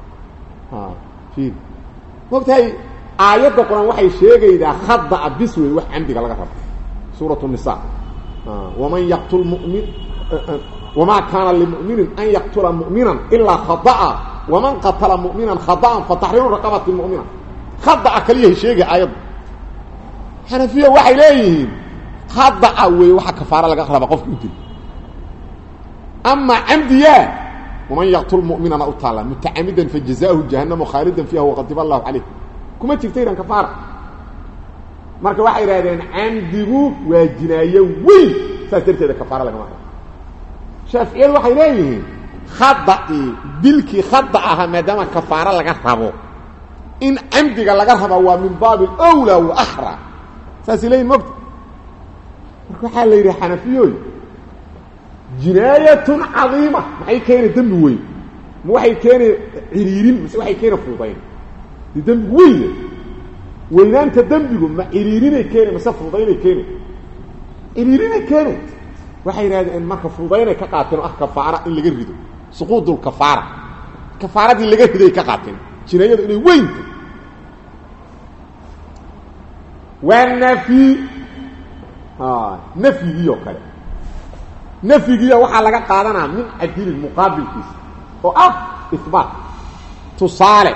ha fi waqtay aayada quraan waxay sheegaydaa khadda biswi wax amdiga laga rabo suuratu nisa waman yaqtul mu'min wama kana lil mu'minin an yaqtula mu'minan illa khata'a waman qatala mu'minan khata'an fa tahriru raqabati mu'mina khadda kaliya sheegay aayada حنفيه waxay leeyihiin khadda away waxa kafaara laga raba qofka u dil amma amdiya waman yaqtul mu'minana utala muta'ammidan fajazaahu jahannam khalidan fiha wa ghadiba Allahu alayhi kuma jirtayran kafaara marka waxay raadeen amdigu waa jinaayo weyn saasirteeda kafaara laga raba shafiiciyadu waxay leeyihiin khadda dilki khadda aha maadaama kafaara laga rabo in amdiga laga raba waa min baab al-awla wa ahra ساسلين مقت waxa la yiri xanafiyoy jinaayatun azima maxay keenay dambi weyn ma waxay keenay ciriirin mise waxay keenay fuudayn dambi weyn weynaanta dambigu ma ciriirinay keenay mise fuudaynay keenay ciriirinay keenay waxay raadeen marka fuudaynay ka qaateen ah kafaara in laga rido suquudul kafaara kafaaradii laga riday ka qaateen jinaayadu inay weyn والنفي اه نفي يوكله نفي جيه waxa laga qaadanaa min adil muqaabilkiis oo ah isbaat tusaale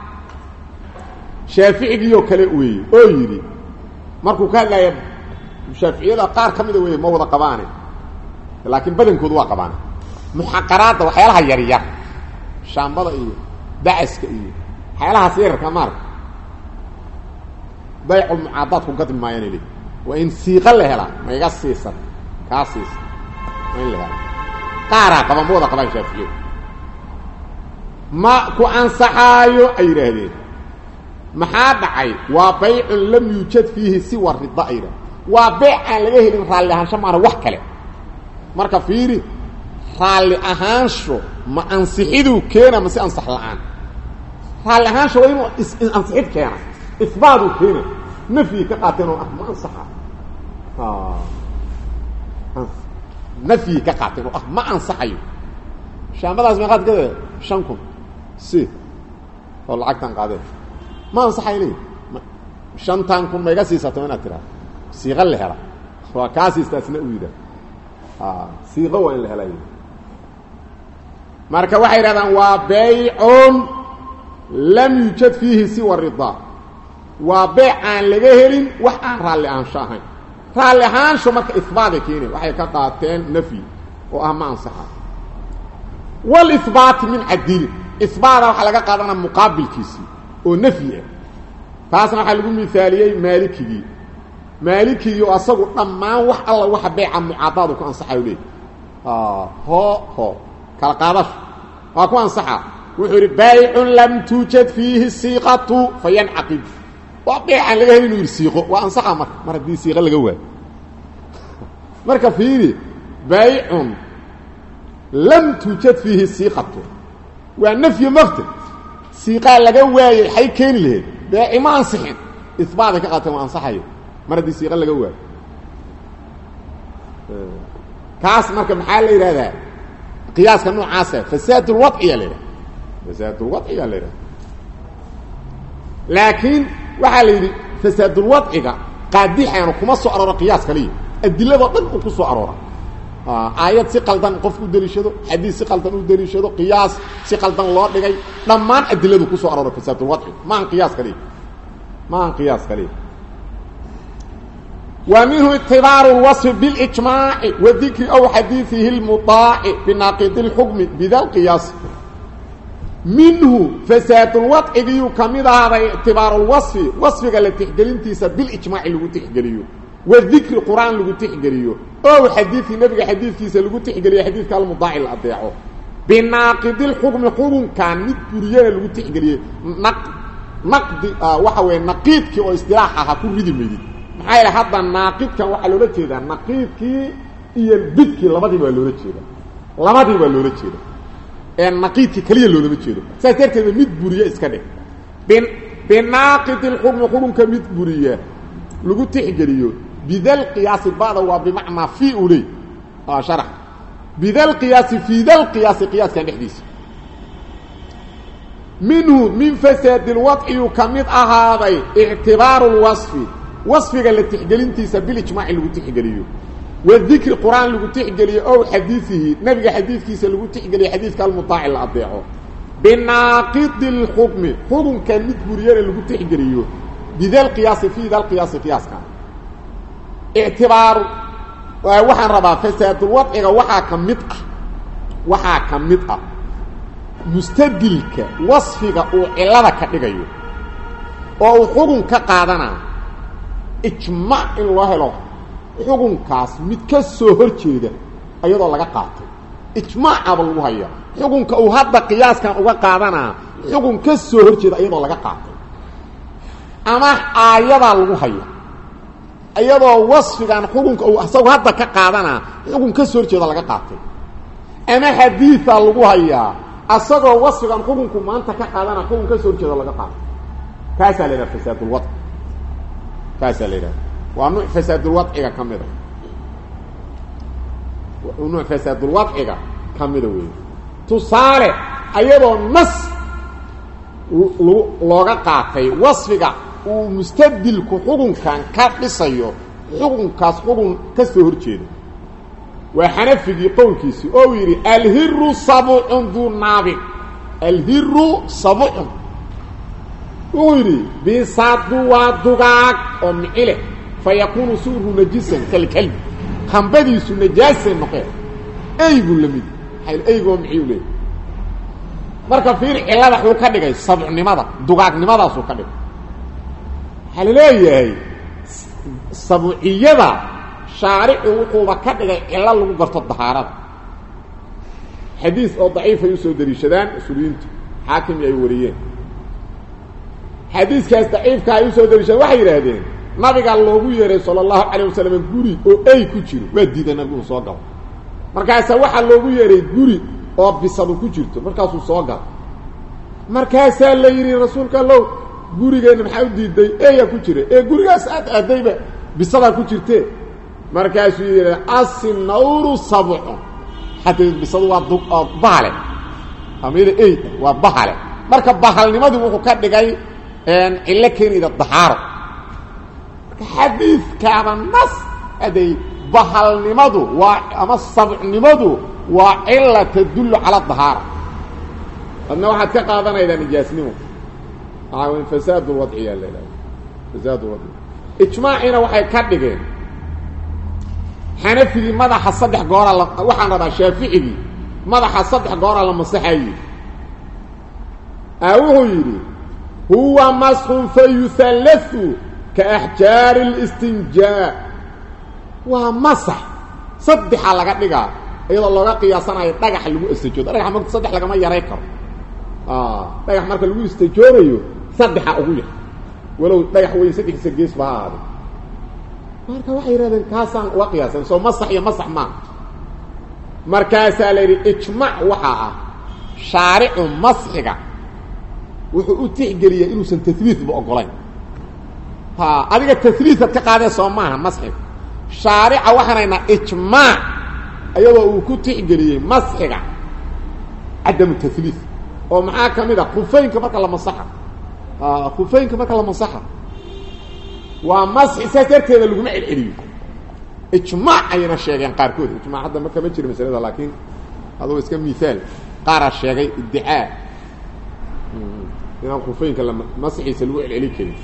shaafici yokale weey oo yiri markuu ka hadlaya shaafiicida qaar kamid weey ma wada qabaanay laakiin badankoodu waa qabaan muhaqaraada waxyaalaha yar yar shaambada iyo daaska iyo waxyaalaha sir ka mar بيع المعاضات قدم ما ينلي وإن سيغ لهلا ما يقصيصا كاسيس وين لهلا قارا قبا موضا قبا شافيه ما كو أنصحايو أي رهدين محابعي وبيع لم يوجد فيه سوى الرضائرة وبيع لغيه لنرالي هانشو معنا وحكالي مركا فيري رالي أهانشو ما أنصحيدو كينا ما سي أنصح الآن رالي أهانشو وينو أنصحيد كينا إثباتوا هنا نفي كقاتنوا ما أنصحها آه نفي كقاتنوا ما أنصحيو شان بلاس ما قاد كده شانكم سي والله عقتان قادر ما أنصحي لي شانتانكم ما يقاسي ساتونا ترى سيغل لهلا وكاسي استثناء ويدا آه سيغو وين لهلا ماركا وحي رادان وبيع لم يوجد فيه سوى الرضا وبيع عن لغيرين وحان رالي عن شاهين رالي عن شو مكا إثبات كيني وحي كقاتين نفي وأهم أنصحة والإثبات من الدين إثبات وحلقة قادنا مقابل كيسي ونفي فاسنا حلقوا مثالية مالكي مالكي يؤصغوا أما وح الله وح بيع عن معاضاد وكو أنصحة وليه آه هو هو كالقادش وكو أنصحة وحر بيع لم توجد فيه الصيغة فينعقد وبيع لغا هلين يرسيقه وأنصح مر مر دي صيغة لغا مركا فيري بيع لم توجد فيه الصيغة والنفي مفتد صيغة لغا واي حي كين له بيع ما أنصحين إثباتك قاتل ما أنصحيه مر دي صيغة لغا واي كاس مركا محال لي هذا قياس كانوا عاسى فساد الوضعية لله فساد الوضعية لله لكن وحالي فساد الوضعية قاديح يعني كما سو أرورا قياس كليه الدلة ضد كسو أرورا آه. آيات سيقلتان قف ودليشدو حديث سيقلتان ودليشدو قياس سيقلتان الله لغاية لما الدلة كسو أرورا فساد الوضعية ما عن قياس كليه ما عن قياس كليه ومنه اتبار الوصف بالإجماع وذكر أو حديثه المطاع بناقض الحكم بذا القياس منه فساد الوضع يكمل هذا اتبار الوصف وصف قال تحقلين تيسا بالإجماع اللي تحقليه والذكر القرآن اللي تحقليه أو حديث النبي حديث تيسا اللي تحقليه حديث كان المطاع اللي أضيعه بناقض الحكم حكم كان مدبريان اللي تحقليه نقد نقد آه وحوى نقيد كي واستراحة كل ريد الميدي maxay hadda naaqidkan waxa loo jeedaa naaqidkii iyo bidkii labadii baa loo jeedaa labadii baa loo jeedaa ee naaqidkii kaliya loo lama jeedo saarteeda mid buriye iska dhig bin binaaqid al-hukm hukmka mid buriye lagu tixgeliyo bidal qiyas baada waa bimaana fi ulay ah sharax bidal qiyas fi dal qiyas qiyas kan dhixdiis minhu min fasad al-wad'i kamid ahaaday i'tibar al-wasf وصفك اللي تحقلينتيسا بالإجماع اللي تحقليه والذكر القرآن اللي تحقليه أو حديثه نبقى حديث كيسا اللي تحقليه حديث كالمطاع اللي أضيعه بناقض الحكم حكم كان متبريان اللي تحقليه بذا القياس فيه ذا القياس قياس كان اعتبار وحا ربا فساد الوضع وحا كمتأ وحا كمتأ مستدلك وصفك أو إلادك لغيه أو حكم كقادنا إجماع الله له حكم كاس متكسو هرجيده ايضا laga qaatay ijmaac abal uu haya xukunka uu hadda qiyaaskan uga qaadana xukun ka soo horjeeda ayadoo laga qaatay ama aayada lagu haya ayadoo wasfigan xukunka uu asagu hadda ka qaadana xukun ka soo horjeeda laga qaatay ama hadiisa lagu haya asagoo wasfigan xukunku maanta ka qaadana xukun ka soo horjeeda laga qaatay kaasa leeyahay fasaadul wad كاسا ليرا ونوع فساد الوضع كاميرا ونوع فساد الوضع كاميرا وين تصارع ايضا نص لوغا قاطي وصفك ومستبدل كحكم كان كدسيو حكم كاس حكم كسو هرجيده وحنفي قولكيسي او يري الهر صبع ذو نابع الهر صبع ويري بيصاد ودغاق ومعله فيكون سوره نجسا كالكلب خنبديس نجاسه نقي ايغو لميد حيل ايغو معيوله marka fiir cilada wuxuu ka dhigay sab'nimada dugaaqnimada soo ka dhigay hal leeyahay sab'iyada shaaricu wuxuu ka dhigay cilad lagu garto dahaarada xadiis oo daciif ay soo dariishadaan usuliinta xaakim ay wariyeen حديث كاس ضعيف كاي سو دريشان waxay yiraahdeen nabiga loogu yeeray sallallahu alayhi wasallam guri oo ay ku jiro waa diidan nabigu soo gal markaas waxa loogu yeeray guri oo bisadu ku jirto markaas uu soo gal markaas la yiri rasuulka loo gurigeena maxaa u diiday eeya ku jira ee gurigaas aad aadayba bisada ku jirtee markaas uu yiri as-nawru sab'u hatta bisadu waa dug baale amir ee waa baale marka bahalnimadu wuxuu ka dhigay ان الا كينيده الطهاره حديث كان النص ادي بحلنمدو واما الصبعنمدو والا تدل على الطهاره انه واحد كقادنا الى نجاسنمو عاون فساد الوضعيه لا لا فساد الوضع اجماعنا waxay ka dhigeen xanafi madaxa saddex goor la waxaan rabaa shaafici madaxa saddex goor la masaxay awuu yiri هو مسح فيثلث كأحجار الاستنجاء ومسح صدح على قدقا ايضا لغا قياسنا دغخ لو استجود دغخ ما صدح لغا ما يري كر اه dhagax marka lagu istijoonayo saddex ugu yahay walow dhagax weyn saddex gees baa marka waxa yiraahdeen kaasan waa qiyaasan soo masax iyo masax ma markaas la yiri ijma' waxa ah shaaricu masxiga wuxuu u tixgeliyay inuu san tathliith ba ogolayn ha adiga tathliith ka qaadee soo maaha masxiga shaarica waxaanayna ijma' ayadoo uu ku tixgeliyay masxiga عدم التثليث او معاه كميده خفينك marka la masaxa ah khufeynka marka la masaxa waa masx saarteeda lagu maciliyo ijma' ayna sheegeen qaar kood ijma' hadda ma kama jiro masalada laakiin hada iska misaal qaar sheegay iddia inuu khufeynka la masxiisa lagu ciliyo kaliya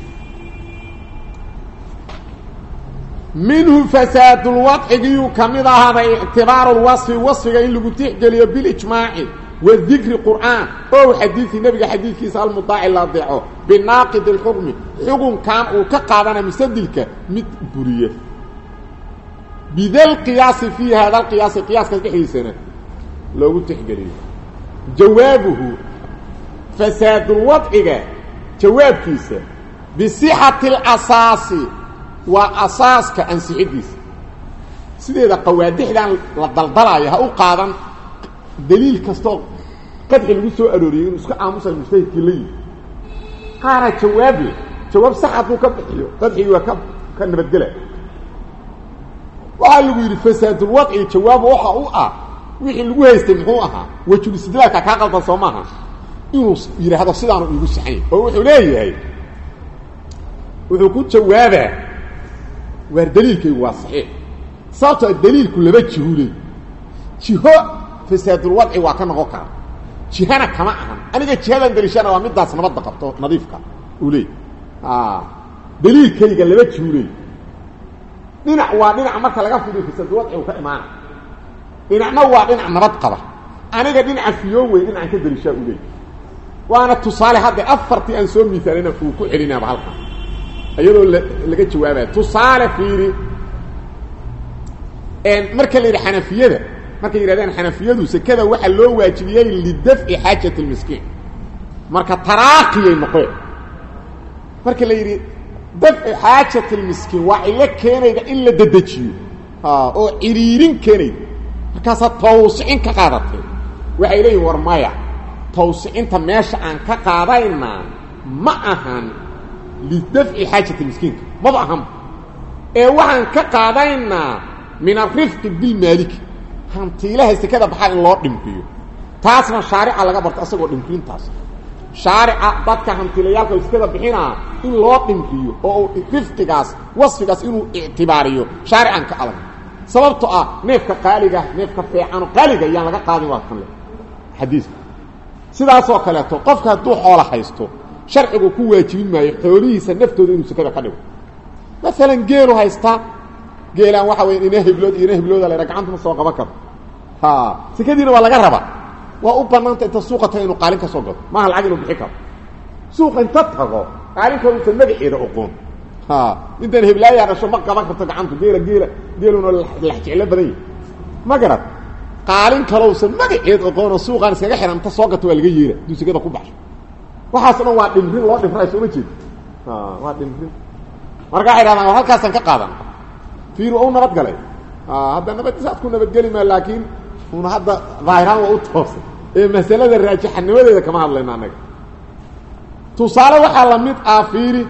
منه فساد الوضع كميده هذا اعتبار الوصف وصفه ان لو تخجليه بالاجماع والذكر قرآن او حديث النبي حديث كيس المطاع لا ضيعه بناقض الحكم حكم كان وكقادنا مسدلك متبريه بذا القياس في هذا القياس قياس كحيسنا لو تخجليه جوابه فساد الوضع جواب كيس بصحة الأساس وأساسك أنسعيديس سيدة قوادحدان للدلدلايا هاو قادن دليل كستو قد حلو سو أروريين وسكا عاموس المجتهد كلي قارة جوابي جواب صحته كبحيو قد حلو كان نبدله وقال له فساد الوضع جواب وحا اوعى وحي لغو هيستمحوها وجه الاستدلاك كاقلتا صوماها إنه يرى هذا الصدان ويقول سحين ووحو ليه وحو كنت جوابه والدليل هو صحيح صوت الدليل كل بجهولي جهه فساد الوضع وكان غوكا جهانا كما اهم انا جهادا دليشانا ومداس نبد قبطو نظيفك ولي اه دليل كيغا لبا جهولي دينا وا دينا marka laga fiiriyo فساد الوضع oo ka imaan dina waa dina nabad qaba aniga dina afiyo weey dina ka dalishaa u leey waana tusaale hadda afartii aan soo miisaalina ku ku celinaa halka ayadoo laga jawaabay tusaale fiiri een marka la yiraahdo xanafiyada marka yiraahdaan xanafiyadu sakada waxa loo waajibiyay lidaf'i haajati miskiin marka taraaqiyay noqo marka la yiri daf'i haajati miskiin waa ila keenayda in la dadajiyo ha oo iriirin keenay markaas tawsiin ka qaadatay waxay leeyihiin warmaya tawsiinta meesha aan ka qaadayna ma ahan لدفع حاجة المسكين ما ضعهم ايه وحن كقادينا من الرفق بالمالك هانتي لها استكادة بحال الله دمكيو تاسنا شارع لغا برت اسقو دمكين تاس شارع dadka hantilayaalka iskada bixina in loo dhinkiyo oo rifqigaas wasfigaas inuu i'tibaariyo shari'an ka alag sababto ah neefka qaaliga neefka fiican qaaliga yaan laga qaadin waa kan xadiis sidaas oo kale to qofka haduu xoolo haysto sharcigu ku waajibin maayo xoolihiisa naftooda inuu sakada ka dhigo midalan geelo haysta geelan waxa weyn inay hiblood iyo hiblood la ragcanta soo qaban karo ha sakadiina waa laga raba waa u banaanta inta suuqa tahay inuu qaalin ka soo gado ma hal lacag inuu bixi karo suuqa inta tago qaalin koo inta magaceeda uqoon ha inta hiblaaya rasho ma qaban karto gacanta geela geela geeluna la xijile badan ma garad qaalin kale oo magaceeda uqoon suuqan iskaga xiran inta soo gato waa laga yeera dusigada ku baxsho waxaasna waa dhimrin loo dhifray soo jeed ah waa dhimrin marka ay raadaan halkaas ka qaadan fiiro oo nabad galay ah hadda nabad isaad ku nabad gali ma laakiin una hadda dhaayran waa u toosay ee masalada raajixnimadeeda kama hadlayna anaga tusaale waxa la mid ah fiiri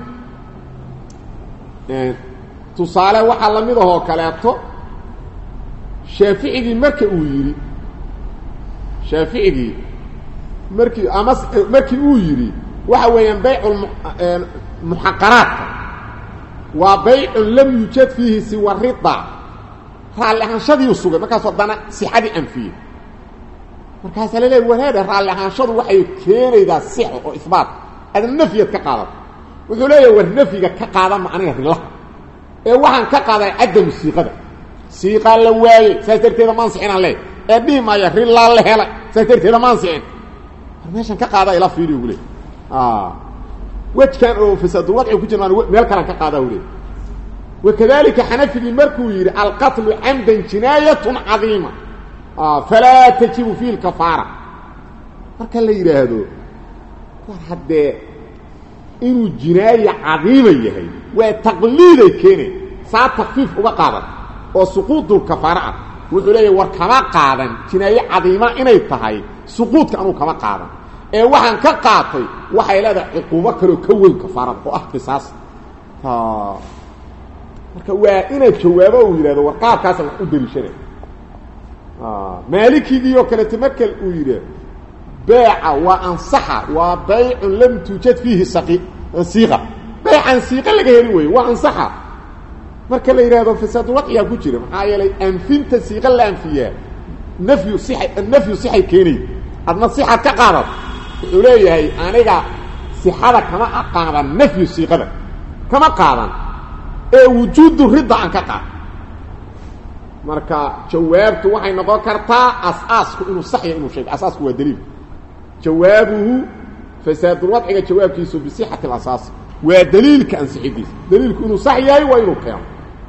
ee tusaale waxa la mid ah kaleeto Shaafici marka uu yiri Shaafici markii ama markii uu yiri waxa weeyaan bay'ul muhaqqarat wa bay'un lam yujad fihi siwa ridda raalixanshadii sugay markaas wadana sixadi anfiye markaas la leeyahay wanaada raalixanshadu waxay keenaydaa six oo isbaat adan nafiyad ka qaado wuxuu leeyahay war nafiga ka qaada macnaha rilaha ee waxaan ka qaaday adam siiqada siiqa la waayay saarteeda maan sixina leey ee dhimaaya rilaa la helay saarteeda maan sixin meeshan ka qaada ila fiiriyo wule ah wajkan oo fasad wadci ku jiraan meel kale ka qaada wule وكذلك حنفي مركو يري القتل عمدا جنايه عظيمه اه فلا تجب فيه الكفاره marka la yiraahdo وحده إنه جناية عظيمة يهي وتقليد كيني ساعة تخفيف وقاعدة وسقوط الكفارة وحو ليه وركما قاعدة جناية عظيمة إنه يتهي سقوط كانوا كما قاعدة ee waxaan ka qaatay waxay leedahay xuquuqo kale ka weyn kafaarad oo ah qisaas ha marka waa inay jawaabo uu yiraahdo warqaadkaas wax u dalishanay ah maalikigi oo kale tamakal uu yiraahdo bai'a wa ansaha wa bai'un lam tujad fihi saqi siqa bai'an siqa laga heli way wa ansaha marka la yiraahdo fasad waqiya ku jira maxaa yeelay anfinta siqa la anfiya nafyu sihhi nafyu sihhi keenay adna sihha ka qaadad wuleeyahay aniga sixada kama aqaadan nafyu siiqada kama qaadan ee wujuudu ridda an ka qaad marka jawaabtu waxay noqon kartaa asaasku inuu sax yahay inuu sheego asaasku waa daliil jawaabuhu fasaad wadciga jawaabkiisu bi sihhati al-asaas waa daliilka an saxidiis daliilku inuu sax yahay waa inuu keeno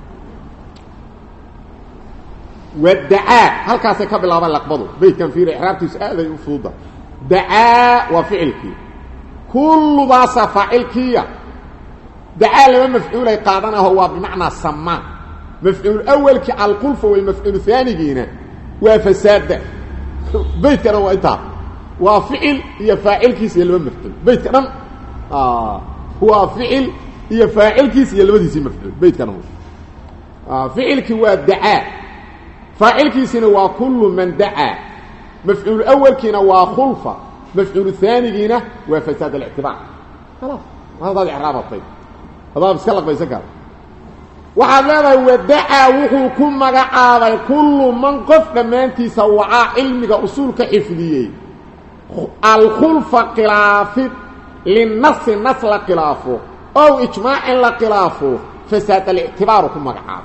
wad'a halkaas ka bilaaba laqbadu baykan fiir i'raabtiis aaday u fuuda دعاء وفعلك كل باس فاعلك دعاء لما مفعول قادنا هو بمعنى سما مفعول اول كي القلف والمفعول الثاني جينا وفساد بيت كان وانت وفعل هي فاعل كيس لما مفعول بيت كان اه هو فعل هي فاعل كيس لما دي مفعول بيت كان اه فعلك هو دعاء فاعل كيس هو كل من دعا مفعول الأول كنا وخلفة مفعول الثاني كنا وفساد الاعتبار خلاص هذا الإعراب الطيب هذا بسكالك بيسكال وحذا ودعا وحكم مقعابا كل من قف لما انت سوعا علمك أصولك حفظية الخلفة خلافة للنص النص لخلافه أو إجماع لخلافه فساد الاعتبار كم مقعابا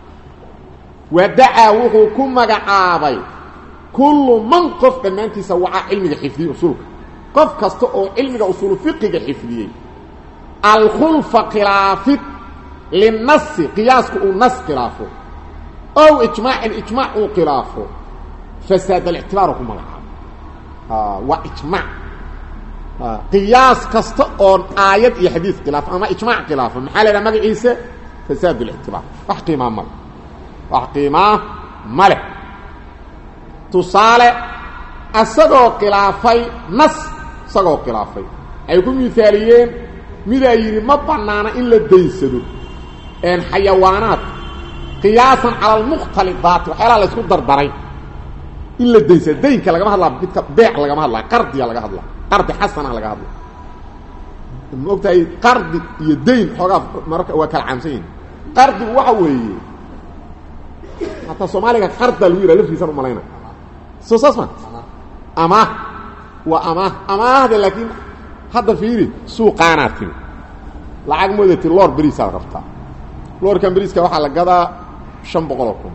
ودعا وحكم مقعابا كل من قف لما انت سوعا علمك حفظي أصولك قف كستو علمك أصول فقهك حفظي الخلفة خلافة للنص قياسك النص خلافه أو إجماع الإجماع خلافه فساد الاعتبار كما لعب آه وإجماع آه قياس كستو آيات يحديث خلافه أما إجماع خلافه محال لما عيسى فساد الاعتبار وحقيمة ملك وحقيمة ملك تصالح asagoo khilaafay nas asagoo khilaafay ay ku miisaaliyeen mid ay yiri ma banaana in la deysado een xayawaanaad qiyaasan ala al-mukhtalitat waxa la isku dardaray in la deysado deynka laga hadlaa midka beec laga hadlaa qardiga laga hadlaa qardi xasana laga hadlaa moogtay qardi iyo deyn xogaa marka waa kala caamsan qardi waxa weeye hata Soomaaliga qarda lagu yiraahdo laftiisa u maleena سوساسما اما واما اما هذا لكن هذا فيري سوق قاناتين لعق مودتي لور بريسا رفتا لور كان بريسكا waxa la gadaa shan boqol kun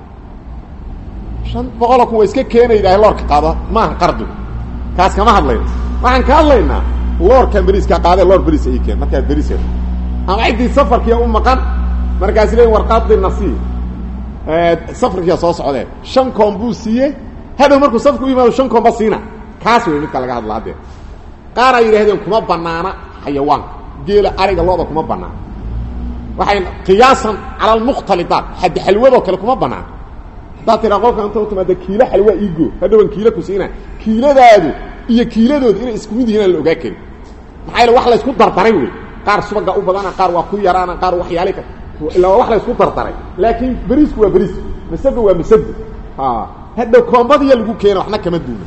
shan boqol kun way iska keenaydaa lor ka qaada ma qardo kaas kama hadlayn waxaan ka hadlaynaa lor kan briska qaaday lor bris ay keen marka brisay ama cidii safarkii u maqan markaas leey warqadii nasiib ee safarkii soo socday shan kombusiye هذا مركو صفكو يما شن كومبا سينا كاس وي midka laga hadlaade qaar ay yiraahdeen kuma banaana xayawaan geela ariga looda kuma banaana waxay qiyaasan ala al-mukhtalitat had halwado kale kuma banaana daatira qofka inta uu timaada kiila halwa iigo hadhowan kiila ku siina kiiladaadu iyo kiiladood inay isku mid yihiin la ogaa kari maxay wax la isku dardaray way qaar subaga u badana qaar waa ku yaraana qaar wax yaali ka ila wax la isku dardaray laakiin bariisku waa bariis masad waa masad ha هذا كومبادي lagu keeno waxna kama duuno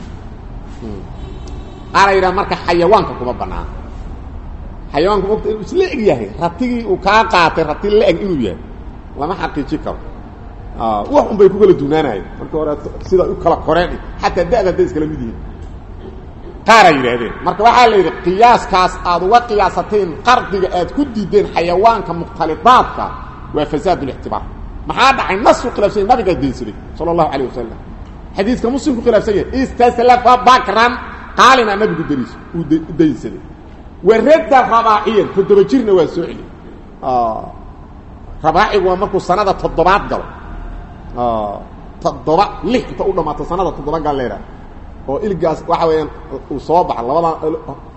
arayra marka xayawaanka kuma banaan xayawaanku waqti isla eg yahay ratigi uu ka qaatay rati la eg inuu yahay lama xaqiijin karo ah wax un bay ku kala duunaanay marka hore sida u kala qoreen hatta daada dadis kala mid yihiin qaara yiraahdeen marka waxa la yiri qiyaaskaas aad uga qiyaasateen qardiga aad ku diideen xayawaanka muqtalibaadka waa fasaad al-ihtibar maxaa dhacay nasu khilaafsan nabiga diinsiday sallallahu alayhi wasallam حديث كمسلم خلافيه استسلف بكرا قال ان النبي دريس ودينسده ورد رباعيا تدبجرنا واسوعي اه رباعي ومركو سنه تضباط قال اه تضبا ليه تو ما سنه تضبا قال ليرا oo ilgaas waxa weeyaan uu soo baxay labada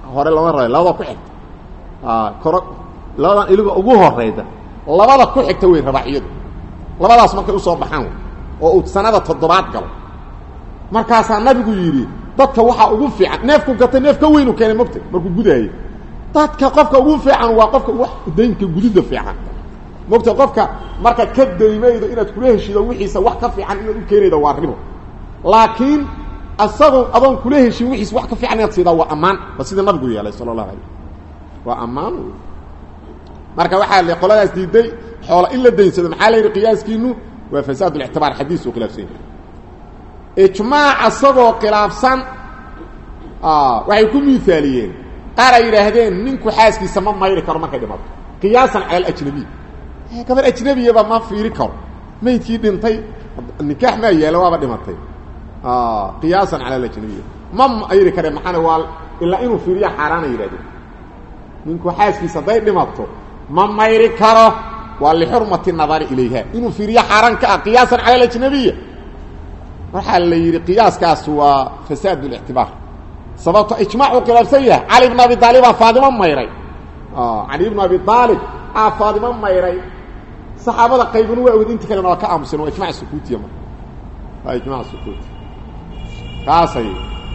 hore lama raayo labada ku xigta ah koro labada iliga ugu horeyda labada ku xigta way rabaaciyadu labadaas markay u soo baxaan oo uu sanada toddobaad galo markaas nabigu yiri dadka waxa ugu fiican neefku gatay neefka weyn u keenay mogta markuu gudaayay dadka qofka ugu fiican waa qofka wax deynka gudida fiican mogta qofka marka ka deemaydo inaad kula heshido wixiisa wax ka fiican inaad u keenaydo waa ribo laakiin asagoo adoon kula heshin wixiisa wax ka fiican inaad sidaa waa amaan waa sida nabigu yeelay sallallahu alayhi waa amaan marka waxa la qoladaas diiday xoola illa deensada maxaa la yiri qiyaaskiinu waa fasaad al-i'tibar xadiis oo khilaafsan ijmaac asagoo khilaafsan ah waxay ku miisaaliyeen qaar ay yiraahdeen ninku xaaskiisa ma mayri karo markay dhimato qiyaasan ala al-ajnabi ee gabar ajnabiyaba ma fiiri karo meydkii dhintay nikaax ma yeelo waaba dhimatay ah qiyaasan ala al-ajnabi ma mayri kare maxana wal illa inuu fiiriya xaraana yiraahdeen ninku xaaskiisa day dhimato ma mayri karo waa li hurmati nadari ilayha inuu fiiriya xaraan ka qiyaasan ala al-ajnabi waxa la yiri qiyaaskaas waa fasaad al-i'tibar sababta ijmaacu khilaafsaya ali ibn abi talib faadima mayray ah ali ibn abi talib ah faadima mayray saxaabada qaybinu waa wadinta kale waa ka aamusan waa ijmaac sukuuti ma waa ijmaac sukuuti kaasay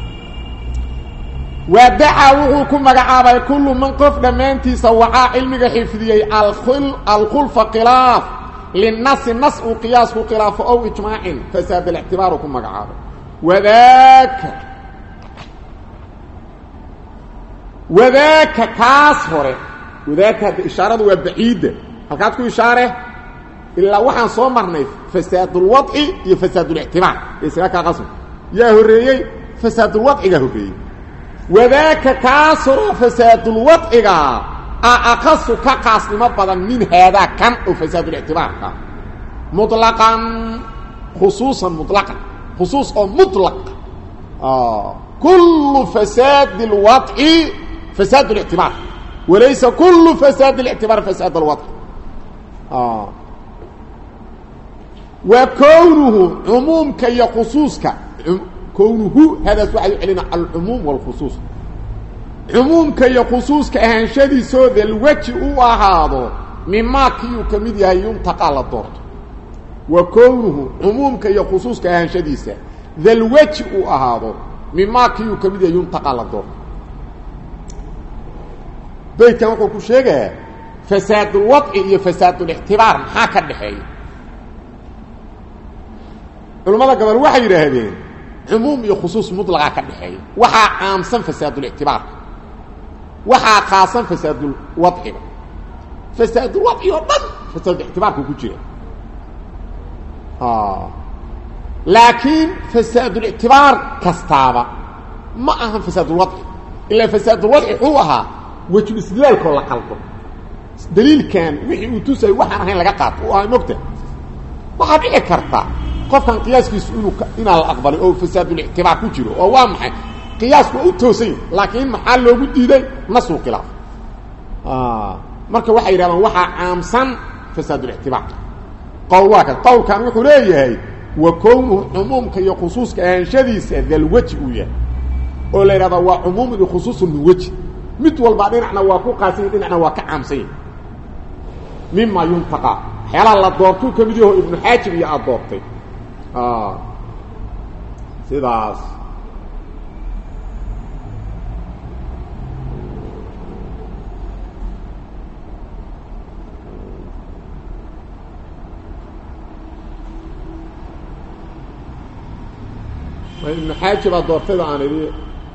wada'a wuxuu ku magacaabay kullu man qof dhamaantiisa waxa cilmiga xifdiyay al-khul al-khulfa khilaaf للناس النص وقياس وخلاف او اجماع فساد الاعتبار كما قال وذاك وذاك كاسفر وذاك الاشاره وبعيده هل كانت اشاره الا وحن سو مرني فساد الوضع يفساد الاعتبار اسكا قسم يا هريي فساد الوضع هريي وذاك كاسر فساد الوضع أقص كقاس لما بدن من هذا كم وفساد الاعتبار مطلقا خصوصا مطلقا خصوص أو مطلق آه. كل فساد الوضع فساد الاعتبار وليس كل فساد الاعتبار فساد الوضع آه. وكونه عموم كي خصوصك كونه هذا سؤال علينا العموم والخصوص عموم كي خصوص كأهنشدي سود الوجه وهذا مما كيو كميد ينتقى للدور وكونه عموم كي خصوص كأهنشدي سود ذا الوجه وهذا مما كيو كميد ينتقى للدور بيت كما قلت شيء فساد الوضع فساد الاعتبار حاكا بحي علماء قبل واحد يرهدين عموم يخصوص مطلقا كبحي وحا عامسا فساد الاعتبار وحا خاصا فساد الوضع فساد الوضع يوضع فساد الاعتبار كوكوشي آه لكن فساد الاعتبار كستابة ما أهم فساد الوضع إلا فساد الوضع هوها وجه الاستدلال كل قلبه دليل كان وحي وتوسي وحا نحن لقاقات وهي مكتب وحا بيئة كرتا قف كان قياس في سؤاله إن الأقبل أو فساد الاعتبار كوشيرو وهو محي قياس وتوسي لكن محل لو بدي دي نصو خلاف آه مركا وحا يرابا وحا عامسا فساد الاعتبار قولواك القول كان يقول ايه وكونه عموم كي خصوص كأنشديس ذا الوجه وياه ولا يرابا هو عموم خصوص من وجه متوال بعدين احنا واكو قاسين احنا واكا عامسين مما ينتقى حيالا الله دورتو كمديه ابن حاجب يا دورتي آه سيداس ابن حاجب دورتي عن لي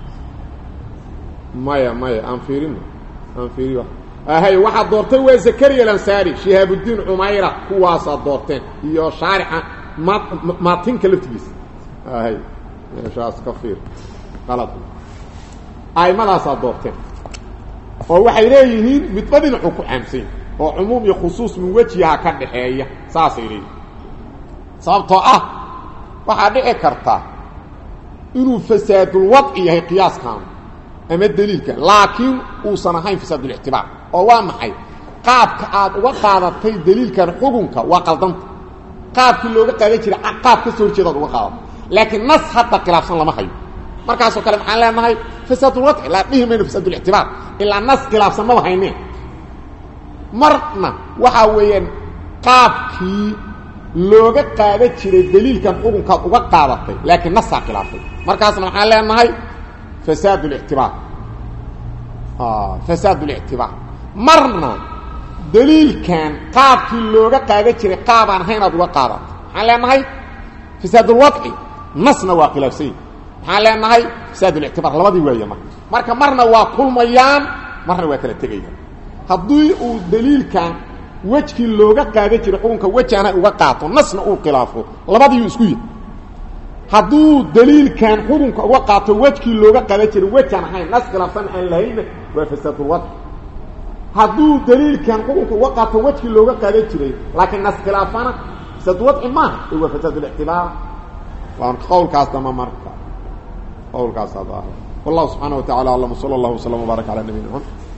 مايا مايا انفيرين انفيريو هاي واحد دورتي وي زكريا الانصاري شهاب الدين عميره كواس دورتين iyo شارحه ما ما تنكلفتيس هاي شاس كفير غلط اي ما لا دورتين oo waxay leeyihiin midbadin wuxuu ku xamsin oo umum iyo khusuus min wajiha ka dhaxeeya saasay leeyihiin sababtoo ah waxa dhici karta inuu fasaadul wad'i yahay qiyaaskan ama daliilka laakiin uu sanahayn fasaadul i'tibaar oo waa maxay qaabka aad uga qaadatay daliilkan xukunka waa qaldan qaabkii looga qaaday jiray qaab ka soo jeeda uga qaado laakiin nas hadda khilaafsan lama hayo markaas oo kale maxaan leenahay فساد الوضع لا به من فساد الاعتبار الا الناس خلاف سماه هينين مرنا waxa weeyaan qaabkii looga qaada jiray daliilkan xukunka uga qaadatay laakiin nas khilaafay markaas maxaa leenahay فساد الاعتبار اه فساد الاعتبار مرنا دليل كان قابكي لوغا قاده جيري قابان هيناد uga qaadat maxaa leenahay فساد الوضع نصنا واقلافسي maxaa leenahay فساد الاعتبار labadii weeye marka marna waa kulmayaan marna waa kala tagayaan hadii uu daliilkan wajki looga qaada jiray xukunka wajana uga qaato nasna uu khilaafo labadii isku yid haduu daliilkan xukunka uga qaato wajki looga qaada jiray wajana hayn nas khilaafsan aan lahayn waa فساد الوضع haduu daliilkan xukunka uga qaato wajki looga qaada jiray laakiin nas khilaafana فساد الوضع ما هو فساد الاعتبار وان قول كاس دما marka قول كاس هذا والله سبحانه وتعالى اللهم صلى الله وسلم وبارك على نبينا محمد